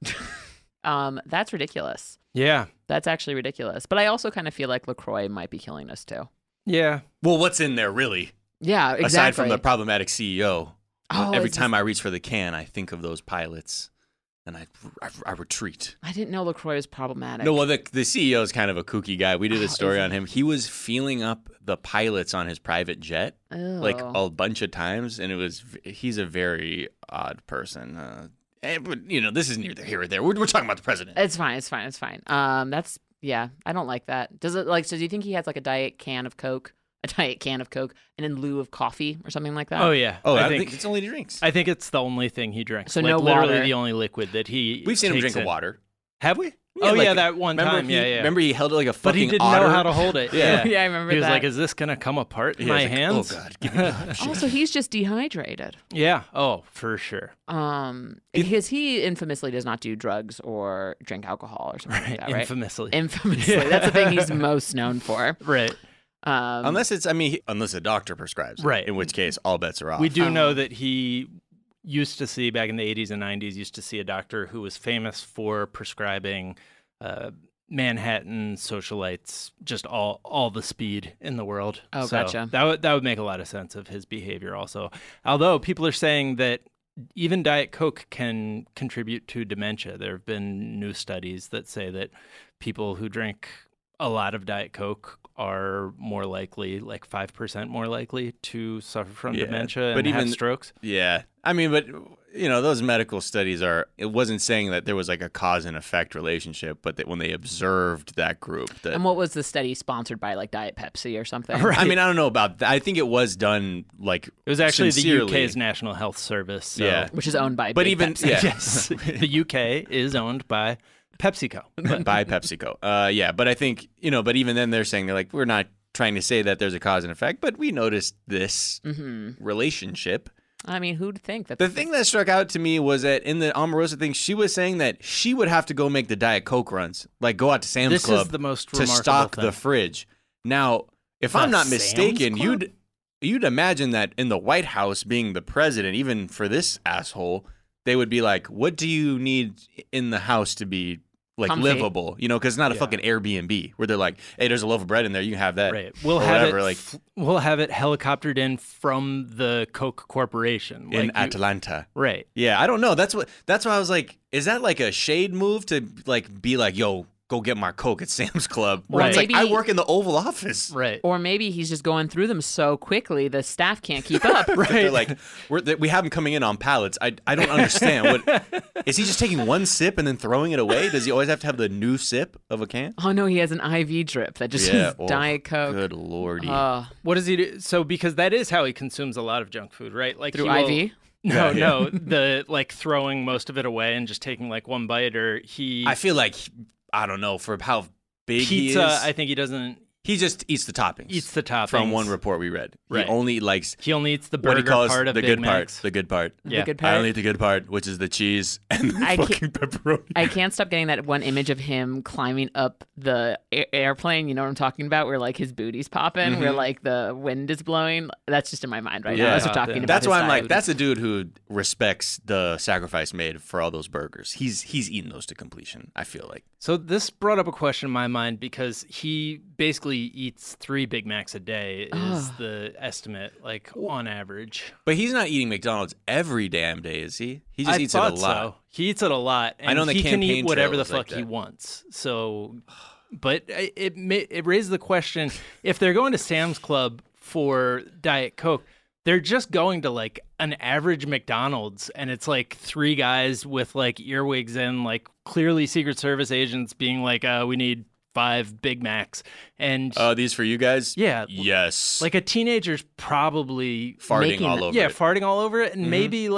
Um, that's ridiculous. Yeah. That's actually ridiculous. But I also kind of feel like LaCroix might be killing us too. Yeah. Well, what's in there, really? Yeah, exactly. Aside from the problematic C E O, Oh, every it's time just- I reach for the can, I think of those pilots, and I, I, I retreat. I didn't know LaCroix was problematic. No, well, the, the C E O is kind of a kooky guy. We did Oh, a story is on him. He was feeling up the pilots on his private jet, like Ew. a bunch of times, and it was he's a very odd person. Uh, and, but, you know, this is neither here or there. We're, we're talking about the president. It's fine. It's fine. It's fine. Um, that's yeah. I don't like that. Does it like? So do you think he has like a diet can of Coke, a diet can of Coke, and in lieu of coffee or something like that? Oh, yeah. Oh, I, I think, think it's only he drinks. I think it's the only thing he drinks. So like, no literally water. the only liquid that he We've seen him takes drink in. water. Have we? Yeah, oh, like, yeah, that one remember time. he, yeah, yeah. Remember he held it like a But fucking he didn't otter? know how to hold it. Yeah. Yeah, Yeah, I remember He was that. like, is this going to come apart in Yeah, my he's like, hands? Oh, God. Give me that. Also, he's just dehydrated. Yeah. Oh, for sure. Um, because he infamously does not do drugs or drink alcohol or something like that, right? Infamously. Infamously, Yeah. that's the thing he's most known for. Right. Um, Unless it's, I mean, he, unless a doctor prescribes it. Right. In which case, all bets are off. We do Um, know that he used to see, back in the eighties and nineties, used to see a doctor who was famous for prescribing uh, Manhattan socialites just all all the speed in the world. Oh, so gotcha. That would that would make a lot of sense of his behavior also. Although people are saying that even Diet Coke can contribute to dementia. There have been new studies that say that people who drink a lot of Diet Coke are more likely, like five percent more likely to suffer from Yeah, dementia but and have even- strokes. Yeah. I mean, but, you know, those medical studies are, it wasn't saying that there was like a cause and effect relationship, but that when they observed that group, that, and what was the study sponsored by, like Diet Pepsi or something? Right. I mean, I don't know about that. I think it was done like, It was actually sincerely. the U K's National Health Service. So. Yeah. Which is owned by But Big even- Pepsi. yeah. Yes. The U K is owned by PepsiCo. by PepsiCo. Uh, yeah, but I think, you know, but even then they're saying, they're like, we're not trying to say that there's a cause and effect, but we noticed this Mm-hmm. relationship. I mean, who'd think that? The thing that struck out to me was that in the Omarosa thing, she was saying that she would have to go make the Diet Coke runs, like go out to Sam's This is Club the most to remarkable stock thing. the fridge. Now, if The I'm not Sam's mistaken, Club? you'd you'd imagine that in the White House, being the president, even for this asshole, they would be like, "What do you need in the house to be like Comfy. livable?" You know, because it's not a Yeah. fucking Airbnb where they're like, "Hey, there's a loaf of bread in there, you can have that." Right. We'll or have whatever, it. like f- we'll have it helicoptered in from the Coke Corporation. in Like you- Atlanta. Right. Yeah, I don't know. That's what. That's why I was like, is that like a shade move to like be like, "Yo, go get my Coke at Sam's Club"? Or Right. It's like maybe- I work in the Oval Office. Right. Or maybe he's just going through them so quickly the staff can't keep up. Right. They're like, we're, they, we have them coming in on pallets. I, I don't understand. What is he just taking one sip and then throwing it away? Does he always have to have the new sip of a can? Oh no, he has an I V drip that just Yeah. is Oh, Diet Coke. Good lordy. Uh, What does he do? So because that is how he consumes a lot of junk food, right? Like through he I will- V. No, Yeah, yeah. no, the like throwing most of it away and just taking like one bite, or he I feel like I don't know for how big he pizza. is. I think he doesn't he just eats the toppings. eats the toppings from one report we read. Right. He only likes He only eats the what burger he calls part of the Big good Macs. part. The good part. Yeah. The good I part. only eat the good part, which is the cheese and the I can't- fucking pepperoni. I can't stop getting that one image of him climbing up the a- airplane. You know what I'm talking about? Where like his booty's popping, where like the wind is blowing. That's just in my mind right now Yeah. as we're talking about. That's his why I'm diet. like, that's a dude who respects the sacrifice made for all those burgers. He's he's eaten those to completion, I feel like. So this brought up a question in my mind because he basically eats three Big Macs a day is Ugh. the estimate, like on average. But he's not eating McDonald's every damn day, is he? He just I eats it a thought lot. So. He eats it a lot. And I know on the he can campaign eat whatever trail the is like fuck he that. wants. So, but it it, ma- it raised the question: if they're going to Sam's Club for Diet Coke, they're just going to like an average McDonald's, and it's like three guys with like earwigs and like clearly Secret Service agents being like, uh, "We need five Big Macs," and Oh, these for you guys? yeah, Yes. like a teenager's probably farting making all the- over yeah, it. farting all over it, and Mhm. maybe like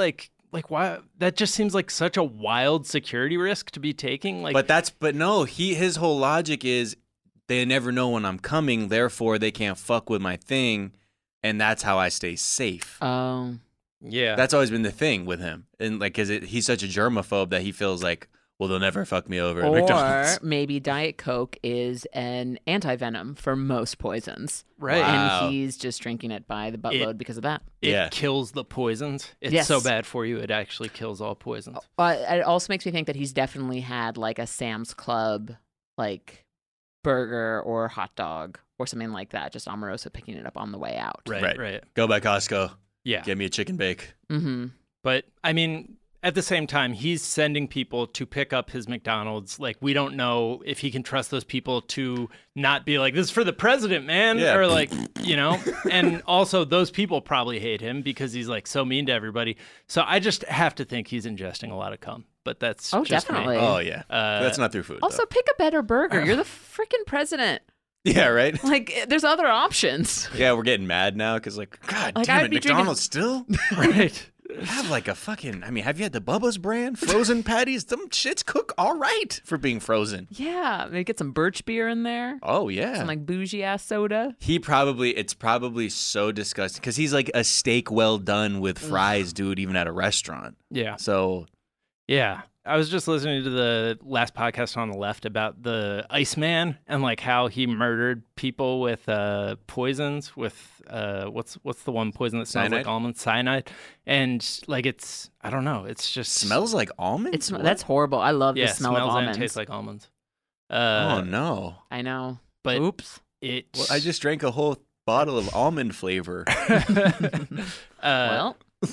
like why that just seems like such a wild security risk to be taking. Like, but that's but no, he his whole logic is they never know when I'm coming, therefore they can't fuck with my thing, and that's how I stay safe. Oh, yeah, that's always been the thing with him, and like, cause it, he's such a germaphobe that he feels like, well, they'll never fuck me over at or McDonald's. maybe Diet Coke is an anti-venom for most poisons. Right. Wow. And he's just drinking it by the buttload It- because of that. It Yeah. kills the poisons. It's Yes. so bad for you, it actually kills all poisons. But it also makes me think that he's definitely had like a Sam's Club, like burger or hot dog or something like that. Just Omarosa picking it up on the way out. Right, Right. right. Go by Costco. Yeah. Get me a chicken bake. Mm-hmm. But I mean, at the same time, he's sending people to pick up his McDonald's. Like, we don't know if he can trust those people to not be like, this is for the president, man. Yeah. Or like, you know, and also those people probably hate him because he's like so mean to everybody. So I just have to think he's ingesting a lot of cum. But that's Oh, just me. definitely. Oh yeah, Uh, that's not through food. Also, pick a better burger. You're the freaking president. though. Yeah, right. Like, there's other options. Yeah, we're getting mad now because like, God Like, damn I'd it, be McDonald's still right. have like a fucking. I mean, have you had the Bubba's brand frozen patties? Them shits cook all right for being frozen. Yeah, maybe get some birch beer in there. Oh yeah. Some like bougie ass soda. He probably, it's probably so disgusting because he's like a steak well done with fries, dude, even at a restaurant. Yeah. So, Yeah. I was just listening to the last podcast on the left about the Iceman and like how he murdered people with uh, poisons with uh, what's what's the one poison that smells Cyanide? like almonds? Cyanide. And like it's I don't know. It's just smells like almonds? It's What? that's horrible. I love yeah, the smell smells of and almonds. tastes like almonds. Uh, Oh, no. I know. But Oops. it. Well, I just drank a whole bottle of almond flavor. uh, well,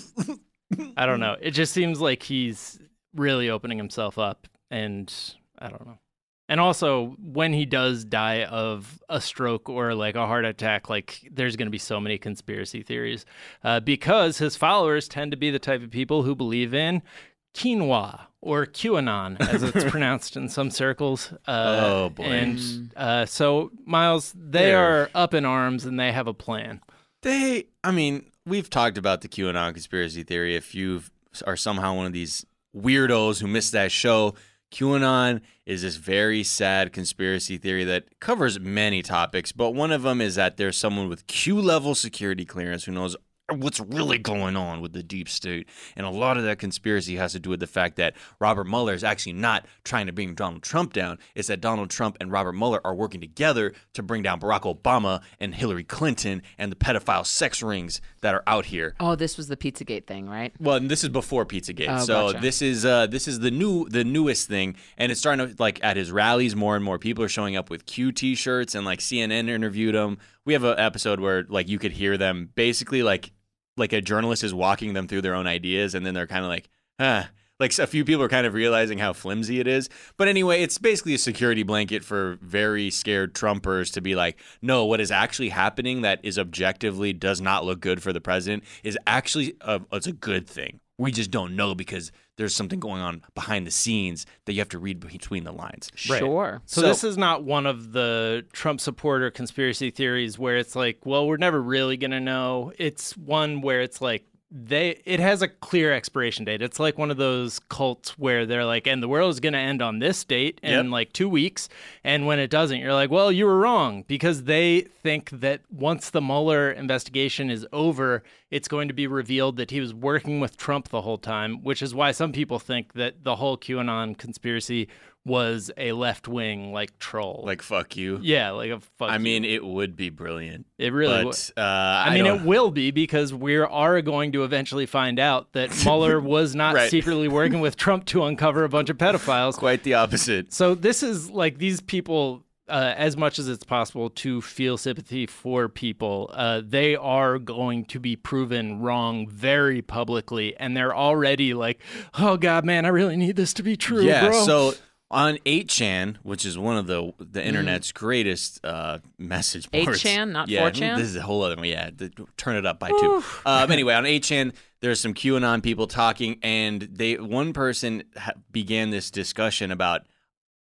I don't know. It just seems like he's really opening himself up, and I don't know. And also, when he does die of a stroke or like a heart attack, like there's going to be so many conspiracy theories uh, because his followers tend to be the type of people who believe in quinoa or QAnon, as it's pronounced in some circles. Uh, Oh, boy. And uh, so, Miles, they There. are up in arms and they have a plan. They, I mean, we've talked about the QAnon conspiracy theory. If you are somehow one of these weirdos who missed that show, QAnon is this very sad conspiracy theory that covers many topics, but one of them is that there's someone with Q-level security clearance who knows what's really going on with the deep state. And a lot of that conspiracy has to do with the fact that Robert Mueller is actually not trying to bring Donald Trump down. It's that Donald Trump and Robert Mueller are working together to bring down Barack Obama and Hillary Clinton and the pedophile sex rings that are out here. oh, this was the Pizzagate thing, right? Well, and this is before Pizzagate, Oh, so gotcha. this is uh, this is the new the newest thing, and it's starting to like at his rallies. More and more people are showing up with Q T-shirts, and like C N N interviewed him. We have an episode where like you could hear them basically like like a journalist is walking them through their own ideas, and then they're kind of like, ah. Like a few people are kind of realizing how flimsy it is. But anyway, it's basically a security blanket for very scared Trumpers to be like, no, what is actually happening that is objectively does not look good for the president is actually a, it's a good thing. We just don't know because there's something going on behind the scenes that you have to read between the lines. Right. Sure. So, So- this is not one of the Trump supporter conspiracy theories where it's like, well, we're never really going to know. It's one where it's like, they it has a clear expiration date. It's like one of those cults where they're like, and the world is going to end on this date in Yep. like two weeks. And when it doesn't, you're like, well, you were wrong, because they think that once the Mueller investigation is over, it's going to be revealed that he was working with Trump the whole time, which is why some people think that the whole QAnon conspiracy was a left-wing like troll. Like, fuck you. yeah, like a fuck. I you. mean, it would be brilliant. it really would. But, uh, I, I mean, don't- it will be, because we are going to eventually find out that Mueller was not Right. secretly working with Trump to uncover a bunch of pedophiles. quite the opposite. So this is like these people, uh, as much as it's possible to feel sympathy for people, uh, they are going to be proven wrong very publicly. And they're already like, oh, God, man, I really need this to be true, Yeah, bro. so on eight chan, which is one of the the internet's greatest uh, message boards. eight chan, not yeah, four chan? This is a whole other one. Yeah, th- turn it up by two. Um, anyway, on eight chan, there's some QAnon people talking, and they one person ha- began this discussion about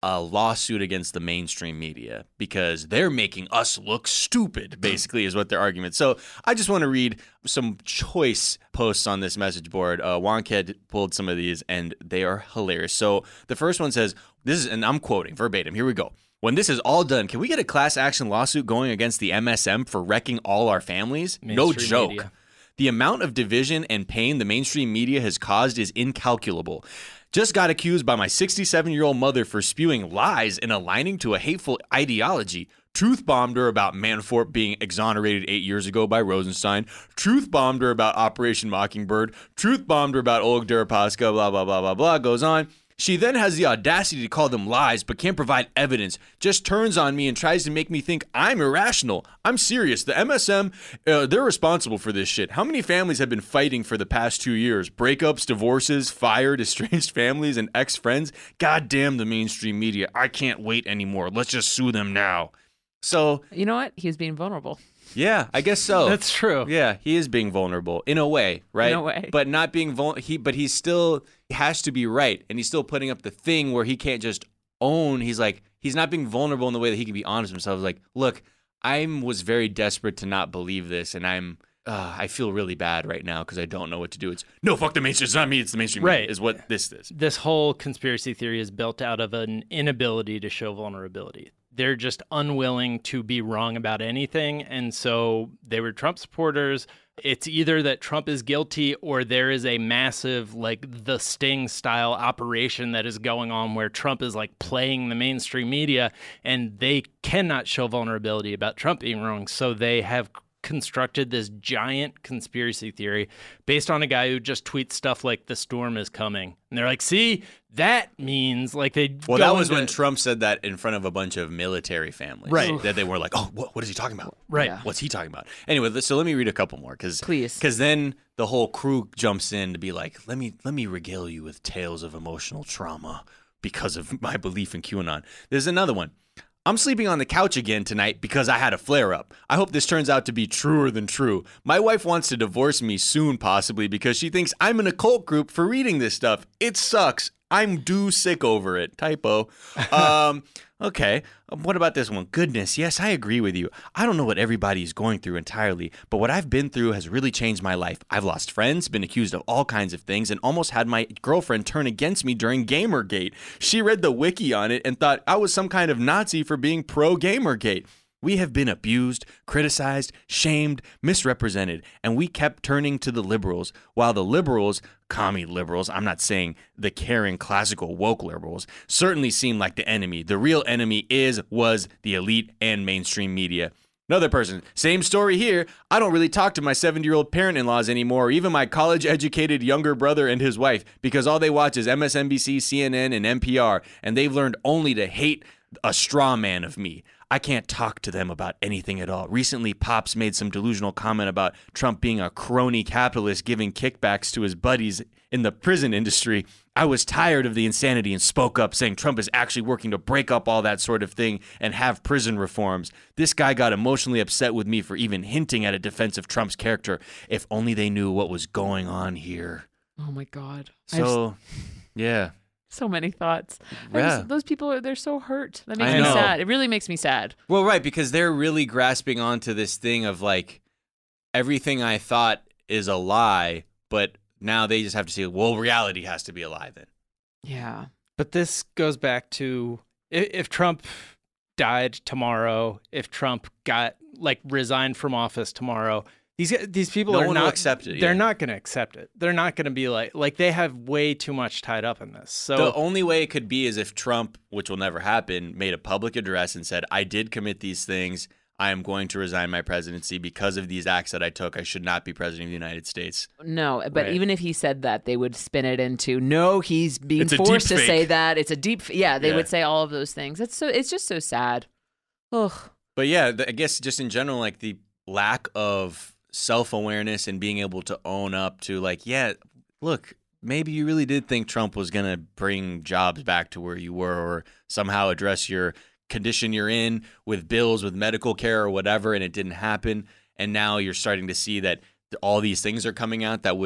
a lawsuit against the mainstream media because they're making us look stupid, basically, is what their argument. So I just want to read some choice posts on this message board. Uh, Wonkhead pulled some of these, and they are hilarious. So the first one says, this is, and I'm quoting verbatim. Here we go. When this is all done, can we get a class action lawsuit going against the M S M for wrecking all our families? Mainstream No joke. media. The amount of division and pain the mainstream media has caused is incalculable. Just got accused by my sixty-seven-year-old mother for spewing lies and aligning to a hateful ideology. Truth bombed her about Manafort being exonerated eight years ago by Rosenstein. Truth bombed her about Operation Mockingbird. Truth bombed her about Oleg Deripaska, blah, blah, blah, blah, blah, goes on. She then has the audacity to call them lies, but can't provide evidence, just turns on me and tries to make me think I'm irrational. I'm serious. The M S M, uh, they're responsible for this shit. How many families have been fighting for the past two years? Breakups, divorces, fired, estranged families, and ex-friends? God damn the mainstream media. I can't wait anymore. Let's just sue them now. So, You know what? He was being vulnerable. yeah, I guess so. That's true. Yeah, he is being vulnerable in a way, right? In a way. But not being vul- he but he still has to be right, and he's still putting up the thing where he can't just own. He's like he's not being vulnerable in the way that he can be honest with himself. He's like, look, I was very desperate to not believe this, and I'm uh, I feel really bad right now because I don't know what to do. It's no, fuck the mainstream. It's not me. It's the mainstream. Right. Media, is what this is. This whole conspiracy theory is built out of an inability to show vulnerability. They're just unwilling to be wrong about anything. And so they were Trump supporters. It's either that Trump is guilty or there is a massive, like, the Sting style operation that is going on where Trump is like playing the mainstream media and they cannot show vulnerability about Trump being wrong. So they have constructed this giant conspiracy theory based on a guy who just tweets stuff like the storm is coming. And they're like, see, that means like they Well, go that was into- when Trump said that in front of a bunch of military families. Right. That they were like, oh, what, what is he talking about? Right. Yeah. What's he talking about? Anyway, so let me read a couple more. Cause, Please. Because then the whole crew jumps in to be like, let me let me regale you with tales of emotional trauma because of my belief in QAnon. There's another one. I'm sleeping on the couch again tonight because I had a flare-up. I hope this turns out to be truer than true. My wife wants to divorce me soon, possibly, because she thinks I'm in a cult group for reading this stuff. It sucks. I'm due sick over it. Typo. Um, okay. What about this one? Goodness, yes, I agree with you. I don't know what everybody is going through entirely, but what I've been through has really changed my life. I've lost friends, been accused of all kinds of things, and almost had my girlfriend turn against me during Gamergate. She read the wiki on it and thought I was some kind of Nazi for being pro-Gamergate. We have been abused, criticized, shamed, misrepresented, and we kept turning to the liberals, while the liberals, commie liberals, I'm not saying the caring, classical, woke liberals, certainly seemed like the enemy. The real enemy is, was the elite and mainstream media. Another person, same story here. I don't really talk to my seventy-year-old parent-in-laws anymore, or even my college-educated younger brother and his wife, because all they watch is M S N B C, C N N, and N P R, and they've learned only to hate a straw man of me. I can't talk to them about anything at all. Recently, Pops made some delusional comment about Trump being a crony capitalist giving kickbacks to his buddies in the prison industry. I was tired of the insanity and spoke up, saying Trump is actually working to break up all that sort of thing and have prison reforms. This guy got emotionally upset with me for even hinting at a defense of Trump's character. If only they knew what was going on here. Oh my God. I have So, yeah. so many thoughts. I Yeah. just- those people are, they're so hurt. That makes I me know. sad. It really makes me sad. Well, right, because they're really grasping onto this thing of like, everything I thought is a lie, but now they just have to say, well, reality has to be a lie then. Yeah. But this goes back to if, if Trump died tomorrow, if Trump got like resigned from office tomorrow, these these people No are one will not accept it, They're yeah. not going to accept it. They're not going to be like like they have way too much tied up in this. So The only way it could be is if Trump, which will never happen, made a public address and said, I did commit these things. I am going to resign my presidency because of these acts that I took. I should not be president of the United States. No, but Right. even if he said that, they would spin it into no, he's being It's a forced to deep say fake. that. It's a deep. f- Yeah, they Yeah. would say all of those things. It's so. It's just so sad. Ugh. But yeah, th- I guess just in general, like the lack of self-awareness and being able to own up to like, yeah, look, maybe you really did think Trump was going to bring jobs back to where you were or somehow address your condition you're in with bills, with medical care or whatever, and it didn't happen. And now you're starting to see that th- all these things are coming out that would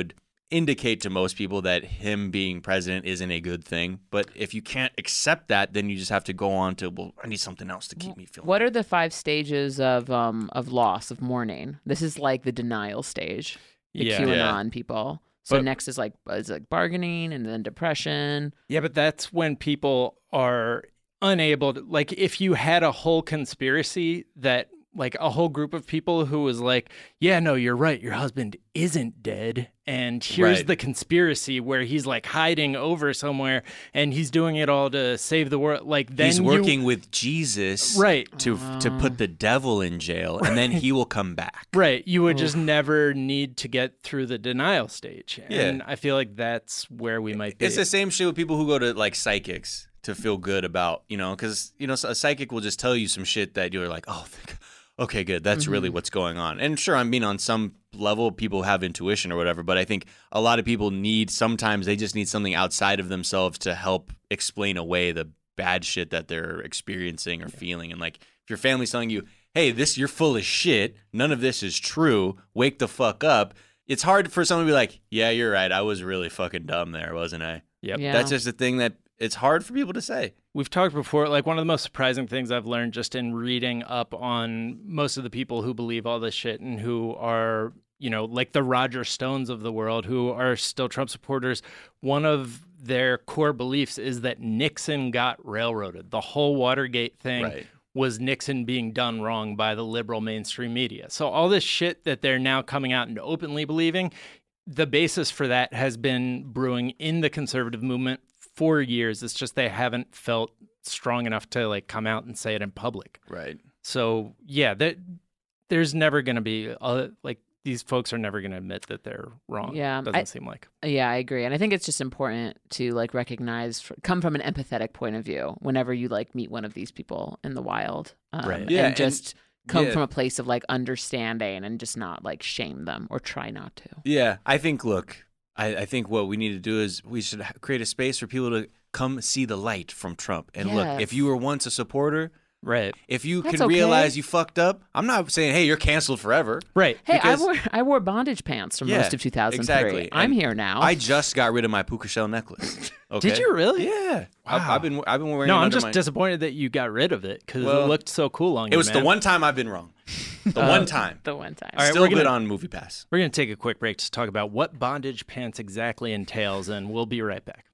indicate to most people that him being president isn't a good thing. But if you can't accept that, then you just have to go on to, well, I need something else to keep me feeling. What are the five stages of um of loss, of mourning? This is like the denial stage. The Yeah. QAnon Yeah. people. So But- next is like is like bargaining, and then depression. Yeah, but that's when people are unable to, like, if you had a whole conspiracy that, like, a whole group of people who was like, yeah, no, you're right, your husband isn't dead, and here's Right. the conspiracy where he's, like, hiding over somewhere, and he's doing it all to save the world, like, then He's you- working with Jesus Right. to to put the devil in jail, and then he will come back. Right. You would just never need to get through the denial stage. Yeah. And I feel like that's where we might be. It's the same shit with people who go to like psychics to feel good about, you know, because, you know, a psychic will just tell you some shit that you're like, oh, okay, good. That's Mm-hmm. really what's going on. And sure, I mean, on some level, people have intuition or whatever, but I think a lot of people need, sometimes they just need something outside of themselves to help explain away the bad shit that they're experiencing or feeling. And like, if your family's telling you, hey, this, you're full of shit, none of this is true, wake the fuck up. It's hard for someone to be like, yeah, you're right. I was really fucking dumb there, wasn't I? Yep. Yeah. That's just a thing that it's hard for people to say. We've talked before, like, one of the most surprising things I've learned just in reading up on most of the people who believe all this shit and who are, you know, like the Roger Stones of the world, who are still Trump supporters. One of their core beliefs is that Nixon got railroaded. The whole Watergate thing Right. was Nixon being done wrong by the liberal mainstream media. So all this shit that they're now coming out and openly believing, the basis for that has been brewing in the conservative movement for years. It's just they haven't felt strong enough to like come out and say it in public. Right. So yeah, there, there's never going to be uh, like these folks are never going to admit that they're wrong. Yeah, doesn't I- seem like. Yeah, I agree. And I think it's just important to like recognize, come from an empathetic point of view whenever you like meet one of these people in the wild. Um, Right. Yeah, And and- just come yeah. from a place of like understanding and just not like shame them or try not to. Yeah, I think, look, I, I think what we need to do is we should ha- create a space for people to come see the light from Trump. And look, if Yes. you were once a supporter, Right. if you That's can okay. realize you fucked up, I'm not saying, hey, you're canceled forever. Right. Hey, Because- I wore I wore bondage pants for Yeah, most of two thousand three. exactly. I'm And here now. I just got rid of my puka shell necklace. Okay? Did you really? Yeah. I've, Wow. I've been I've been wearing No, it I'm under just my- disappointed that you got rid of it because Well, it looked so cool on you. It was the man. one time I've been wrong. The Uh, one time. the one time. All right, Still we're good gonna- on Movie Pass. We're going to take a quick break to talk about what bondage pants exactly entails, and we'll be right back.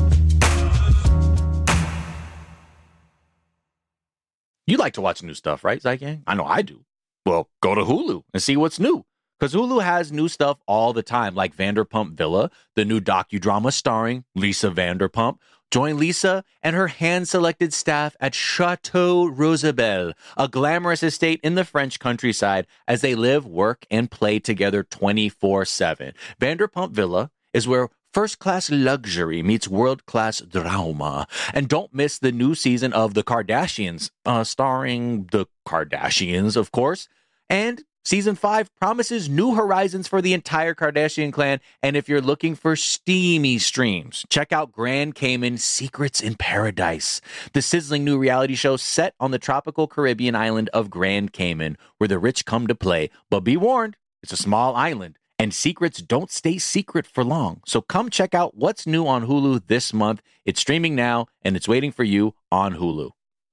You like to watch new stuff, right, Zygang? I know I do. Well, go to Hulu and see what's new. Because Hulu has new stuff all the time, like Vanderpump Villa, the new docudrama starring Lisa Vanderpump. Join Lisa and her hand-selected staff at Chateau Rosabelle, a glamorous estate in the French countryside, as they live, work, and play together twenty-four seven. Vanderpump Villa is where first-class luxury meets world-class drama. And don't miss the new season of The Kardashians, uh, starring the Kardashians, of course. And season five promises new horizons for the entire Kardashian clan. And if you're looking for steamy streams, check out Grand Cayman Secrets in Paradise, the sizzling new reality show set on the tropical Caribbean island of Grand Cayman, where the rich come to play. But be warned, it's a small island, and secrets don't stay secret for long. So come check out what's new on Hulu this month. It's streaming now, and it's waiting for you on Hulu.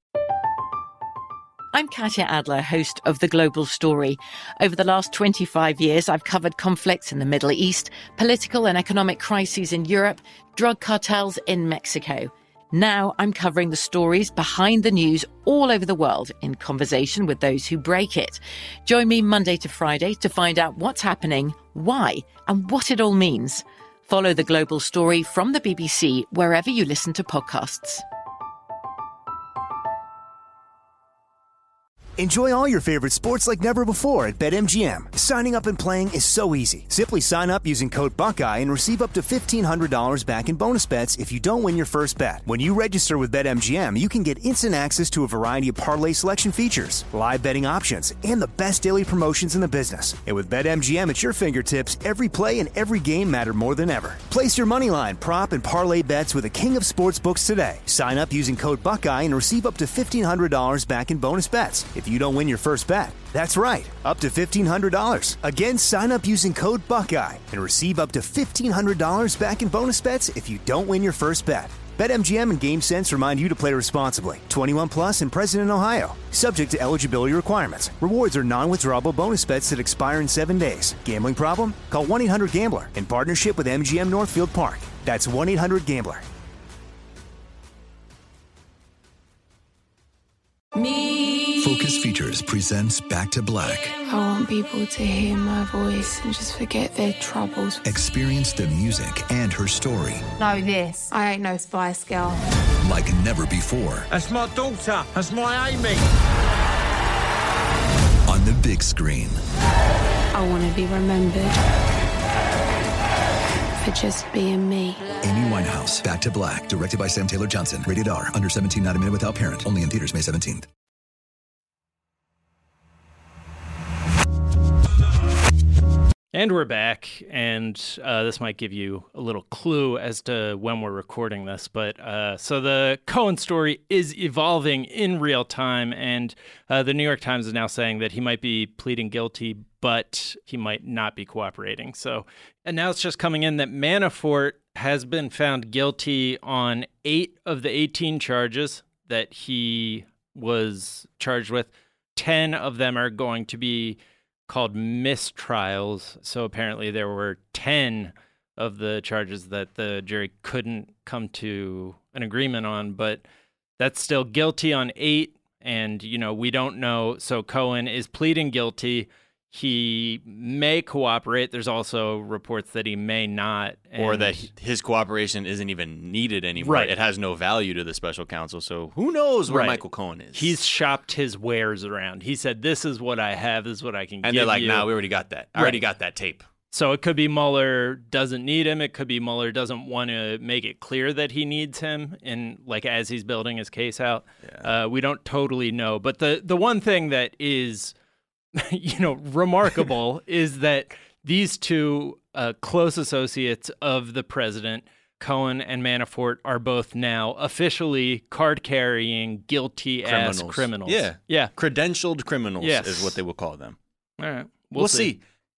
I'm Katya Adler, host of The Global Story. Over the last twenty-five years, I've covered conflicts in the Middle East, political and economic crises in Europe, drug cartels in Mexico. Now I'm covering the stories behind the news all over the world in conversation with those who break it. Join me Monday to Friday to find out what's happening, why, and what it all means. Follow The Global Story from the B B C wherever you listen to podcasts. Enjoy all your favorite sports like never before at BetMGM. Signing up and playing is so easy. Simply sign up using code Buckeye and receive up to fifteen hundred dollars back in bonus bets if you don't win your first bet. When you register with BetMGM, you can get instant access to a variety of parlay selection features, live betting options, and the best daily promotions in the business. And with BetMGM at your fingertips, every play and every game matter more than ever. Place your moneyline, prop, and parlay bets with the king of sportsbooks today. Sign up using code Buckeye and receive up to fifteen hundred dollars back in bonus bets. If if you don't win your first bet. That's right, up to fifteen hundred dollars. Again, sign up using code Buckeye and receive up to fifteen hundred dollars back in bonus bets if you don't win your first bet. BetMGM and GameSense remind you to play responsibly. twenty-one plus and present in Ohio. Subject to eligibility requirements. Rewards are non-withdrawable bonus bets that expire in seven days. Gambling problem? Call one eight hundred gambler in partnership with M G M Northfield Park. That's one eight hundred gambler. Me. Focus Features presents Back to Black. I want people to hear my voice and just forget their troubles. Experience the music and her story Know this. I ain't no Spice Girl. like never before. That's my daughter. That's my Amy. On the big screen. I want to be remembered for just being me. Amy Winehouse, Back to Black, directed by Sam Taylor Johnson. Rated R, under seventeen, not admitted without parent. Only in theaters May seventeenth. And we're back, and uh, this might give you a little clue as to when we're recording this. But uh, so the Cohen story is evolving in real time, and uh, the New York Times is now saying that he might be pleading guilty, but he might not be cooperating. So, and now it's just coming in that Manafort has been found guilty on eight of the eighteen charges that he was charged with. Ten of them are going to be called mistrials. So apparently there were ten of the charges that the jury couldn't come to an agreement on, but that's still guilty on eight. And, you know, we don't know. So Cohen is pleading guilty. He may cooperate. There's also reports that he may not. Or that his cooperation isn't even needed anymore. Right. It has no value to the special counsel. So who knows where Right. Michael Cohen is? He's shopped his wares around. He said, this is what I have. This is what I can and give they're like, you. nah, we already got that. I Right. already got that tape. So it could be Mueller doesn't need him. It could be Mueller doesn't want to make it clear that he needs him in like as he's building his case out. Yeah. Uh, we don't totally know. But the the one thing that is, you know, remarkable is that these two uh, close associates of the president, Cohen and Manafort, are both now officially card-carrying, guilty-ass Criminals. criminals. Yeah. Yeah. Credentialed criminals Yes. is what they will call them. All right. We'll, We'll, see.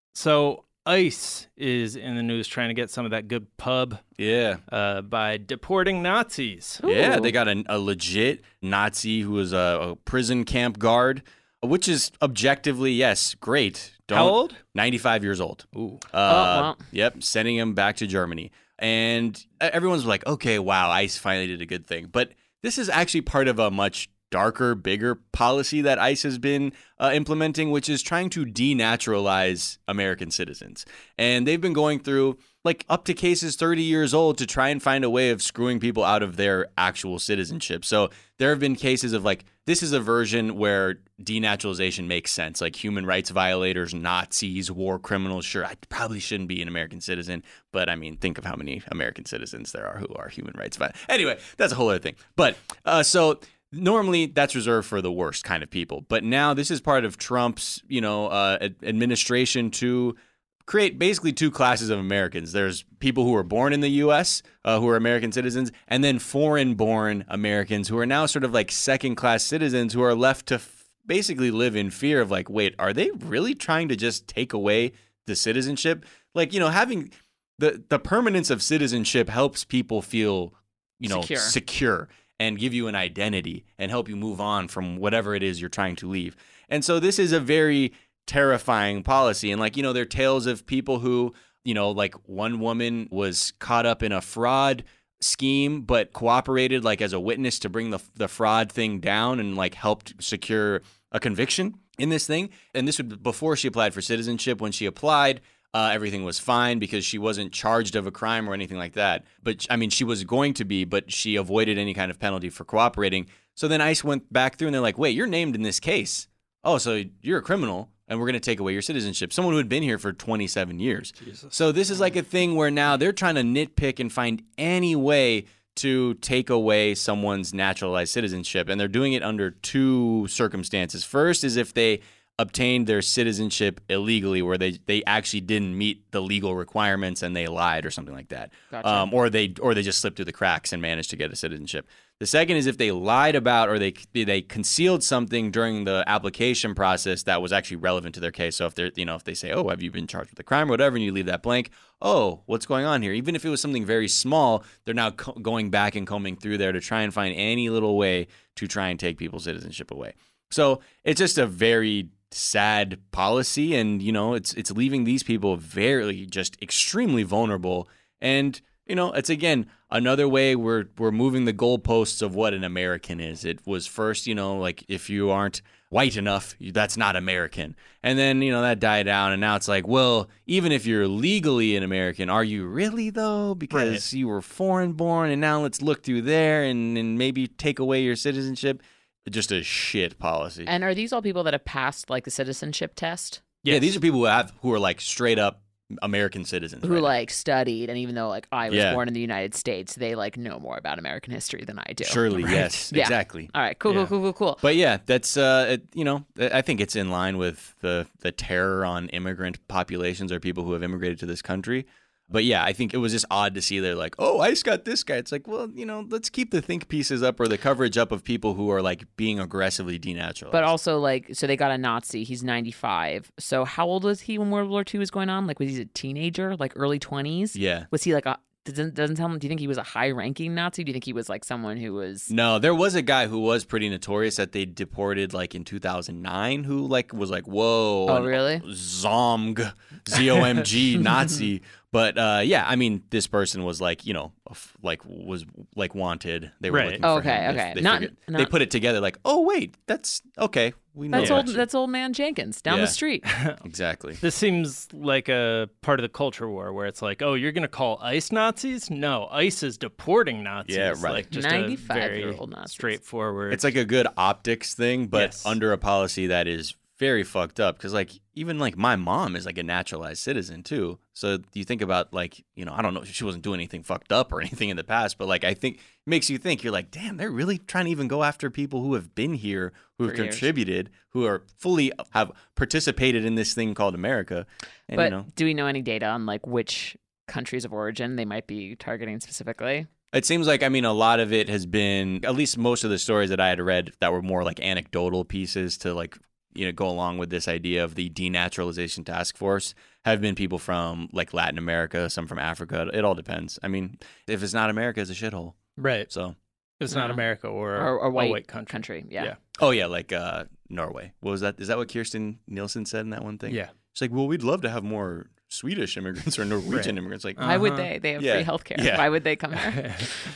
So ICE is in the news trying to get some of that good pub Yeah. uh, by deporting Nazis. Yeah, Ooh. they got a, a legit Nazi who was a, a prison camp guard, which is objectively, yes, great. Don't, How old? ninety-five years old. Ooh. Uh, wow. Yep, sending him back to Germany. And everyone's like, okay, wow, ICE finally did a good thing. But this is actually part of a much darker, bigger policy that ICE has been uh, implementing, which is trying to denaturalize American citizens. And they've been going through like up to cases thirty years old to try and find a way of screwing people out of their actual citizenship. So there have been cases of like, this is a version where denaturalization makes sense. Like human rights violators, Nazis, war criminals. Sure, I probably shouldn't be an American citizen, but I mean, think of how many American citizens there are who are human rights violators. Anyway, that's a whole other thing. But uh, so normally that's reserved for the worst kind of people. But now this is part of Trump's, you know, uh, ad- administration to create basically two classes of Americans. There's people who are born in the U S, uh, who are American citizens, and then foreign-born Americans who are now sort of like second-class citizens who are left to f- basically live in fear of like, wait, are they really trying to just take away the citizenship? Like, you know, having the, the permanence of citizenship helps people feel, you know, Secure. secure and give you an identity and help you move on from whatever it is you're trying to leave. And so this is a very terrifying policy. And like, you know, there are tales of people who, you know, like one woman was caught up in a fraud scheme, but cooperated like as a witness to bring the the fraud thing down and like helped secure a conviction in this thing. And this was before she applied for citizenship. When she applied, uh, everything was fine because she wasn't charged of a crime or anything like that. But I mean, she was going to be, but she avoided any kind of penalty for cooperating. So then ICE went back through and they're like, wait, you're named in this case. Oh, so you're a criminal. And we're going to take away your citizenship. Someone who had been here for twenty-seven years. Jesus. So this is like a thing where now they're trying to nitpick and find any way to take away someone's naturalized citizenship. And they're doing it under two circumstances. First is if they obtained their citizenship illegally, where they, they actually didn't meet the legal requirements and they lied or something like that. Gotcha. Um, or they or they just slipped through the cracks and managed to get a citizenship. The second is if they lied about or they they concealed something during the application process that was actually relevant to their case. So if they're, you know, if they say, oh, have you been charged with a crime or whatever, and you leave that blank, oh, what's going on here? Even if it was something very small, they're now co- going back and combing through there to try and find any little way to try and take people's citizenship away. So it's just a very sad policy, and you know, it's it's leaving these people very just extremely vulnerable. And you know, it's again another way we're we're moving the goalposts of what an American is. It was first, you know, like if you aren't white enough, that's not American. And then, you know, that died down, and now it's like, well, even if you're legally an American, are you really though? Because right. you were foreign born, and now let's look through there and, and maybe take away your citizenship. Just a shit policy. And are these all people that have passed like the citizenship test? Yes. Yeah, these are people who have who are like straight up American citizens. Who right like studied, and even though like I was yeah. born in the United States, they like know more about American history than I do. Surely, right? yes, yeah. exactly. All right, cool, yeah. cool, cool, cool, cool. But yeah, that's uh, it, you know, I think it's in line with the the terror on immigrant populations or people who have immigrated to this country. But yeah, I think it was just odd to see they're like, oh, ICE got this guy. It's like, well, you know, let's keep the think pieces up or the coverage up of people who are like being aggressively denaturalized. But also like, so they got a Nazi. He's ninety-five. So how old was he when World War Two was going on? Like, was he a teenager, like early twenties? Yeah. Was he like a, doesn't, doesn't tell him, do you think he was a high ranking Nazi? Do you think he was like someone who was? No, there was a guy who was pretty notorious that they deported like in two thousand nine who like was like, whoa. Oh, really? Zomg, Z O M G Nazi. But uh, yeah, I mean, this person was like, you know, like was like wanted. They were right. looking for okay, him. okay. They, they, not, figured, not, they put it together like, oh wait, that's okay. We know that's that. old. That's old man Jenkins down yeah. the street. Exactly. This seems like a part of the culture war where it's like, oh, you're gonna call ICE Nazis? No, ICE is deporting Nazis. Yeah, right. Like just ninety-five a very year old Nazis. straightforward. It's like a good optics thing, but yes. under a policy that is very fucked up. Because like even like my mom is like a naturalized citizen too. So you think about like, you know, I don't know, she wasn't doing anything fucked up or anything in the past, but like I think it makes you think, you're like, damn, they're really trying to even go after people who have been here, who have For years. contributed, who are fully have participated in this thing called America. And, but you know, do we know any data on like which countries of origin they might be targeting specifically? it seems like, I mean, a lot of it has been, at least most of the stories that I had read that were more like anecdotal pieces to like, you know, go along with this idea of the denaturalization task force have been people from like Latin America, some from Africa. It all depends. I mean, if it's not America, it's a shithole. Right. So it's No. not America or, Or- or white a white country. country, yeah. yeah. oh yeah, like uh, Norway. What was that? Is that what Kirsten Nielsen said in that one thing? Yeah. She's like, well, we'd love to have more Swedish immigrants or Norwegian Right. immigrants. Like, Why would Uh-huh. they? They have Yeah. free healthcare. Yeah. Why would they come here?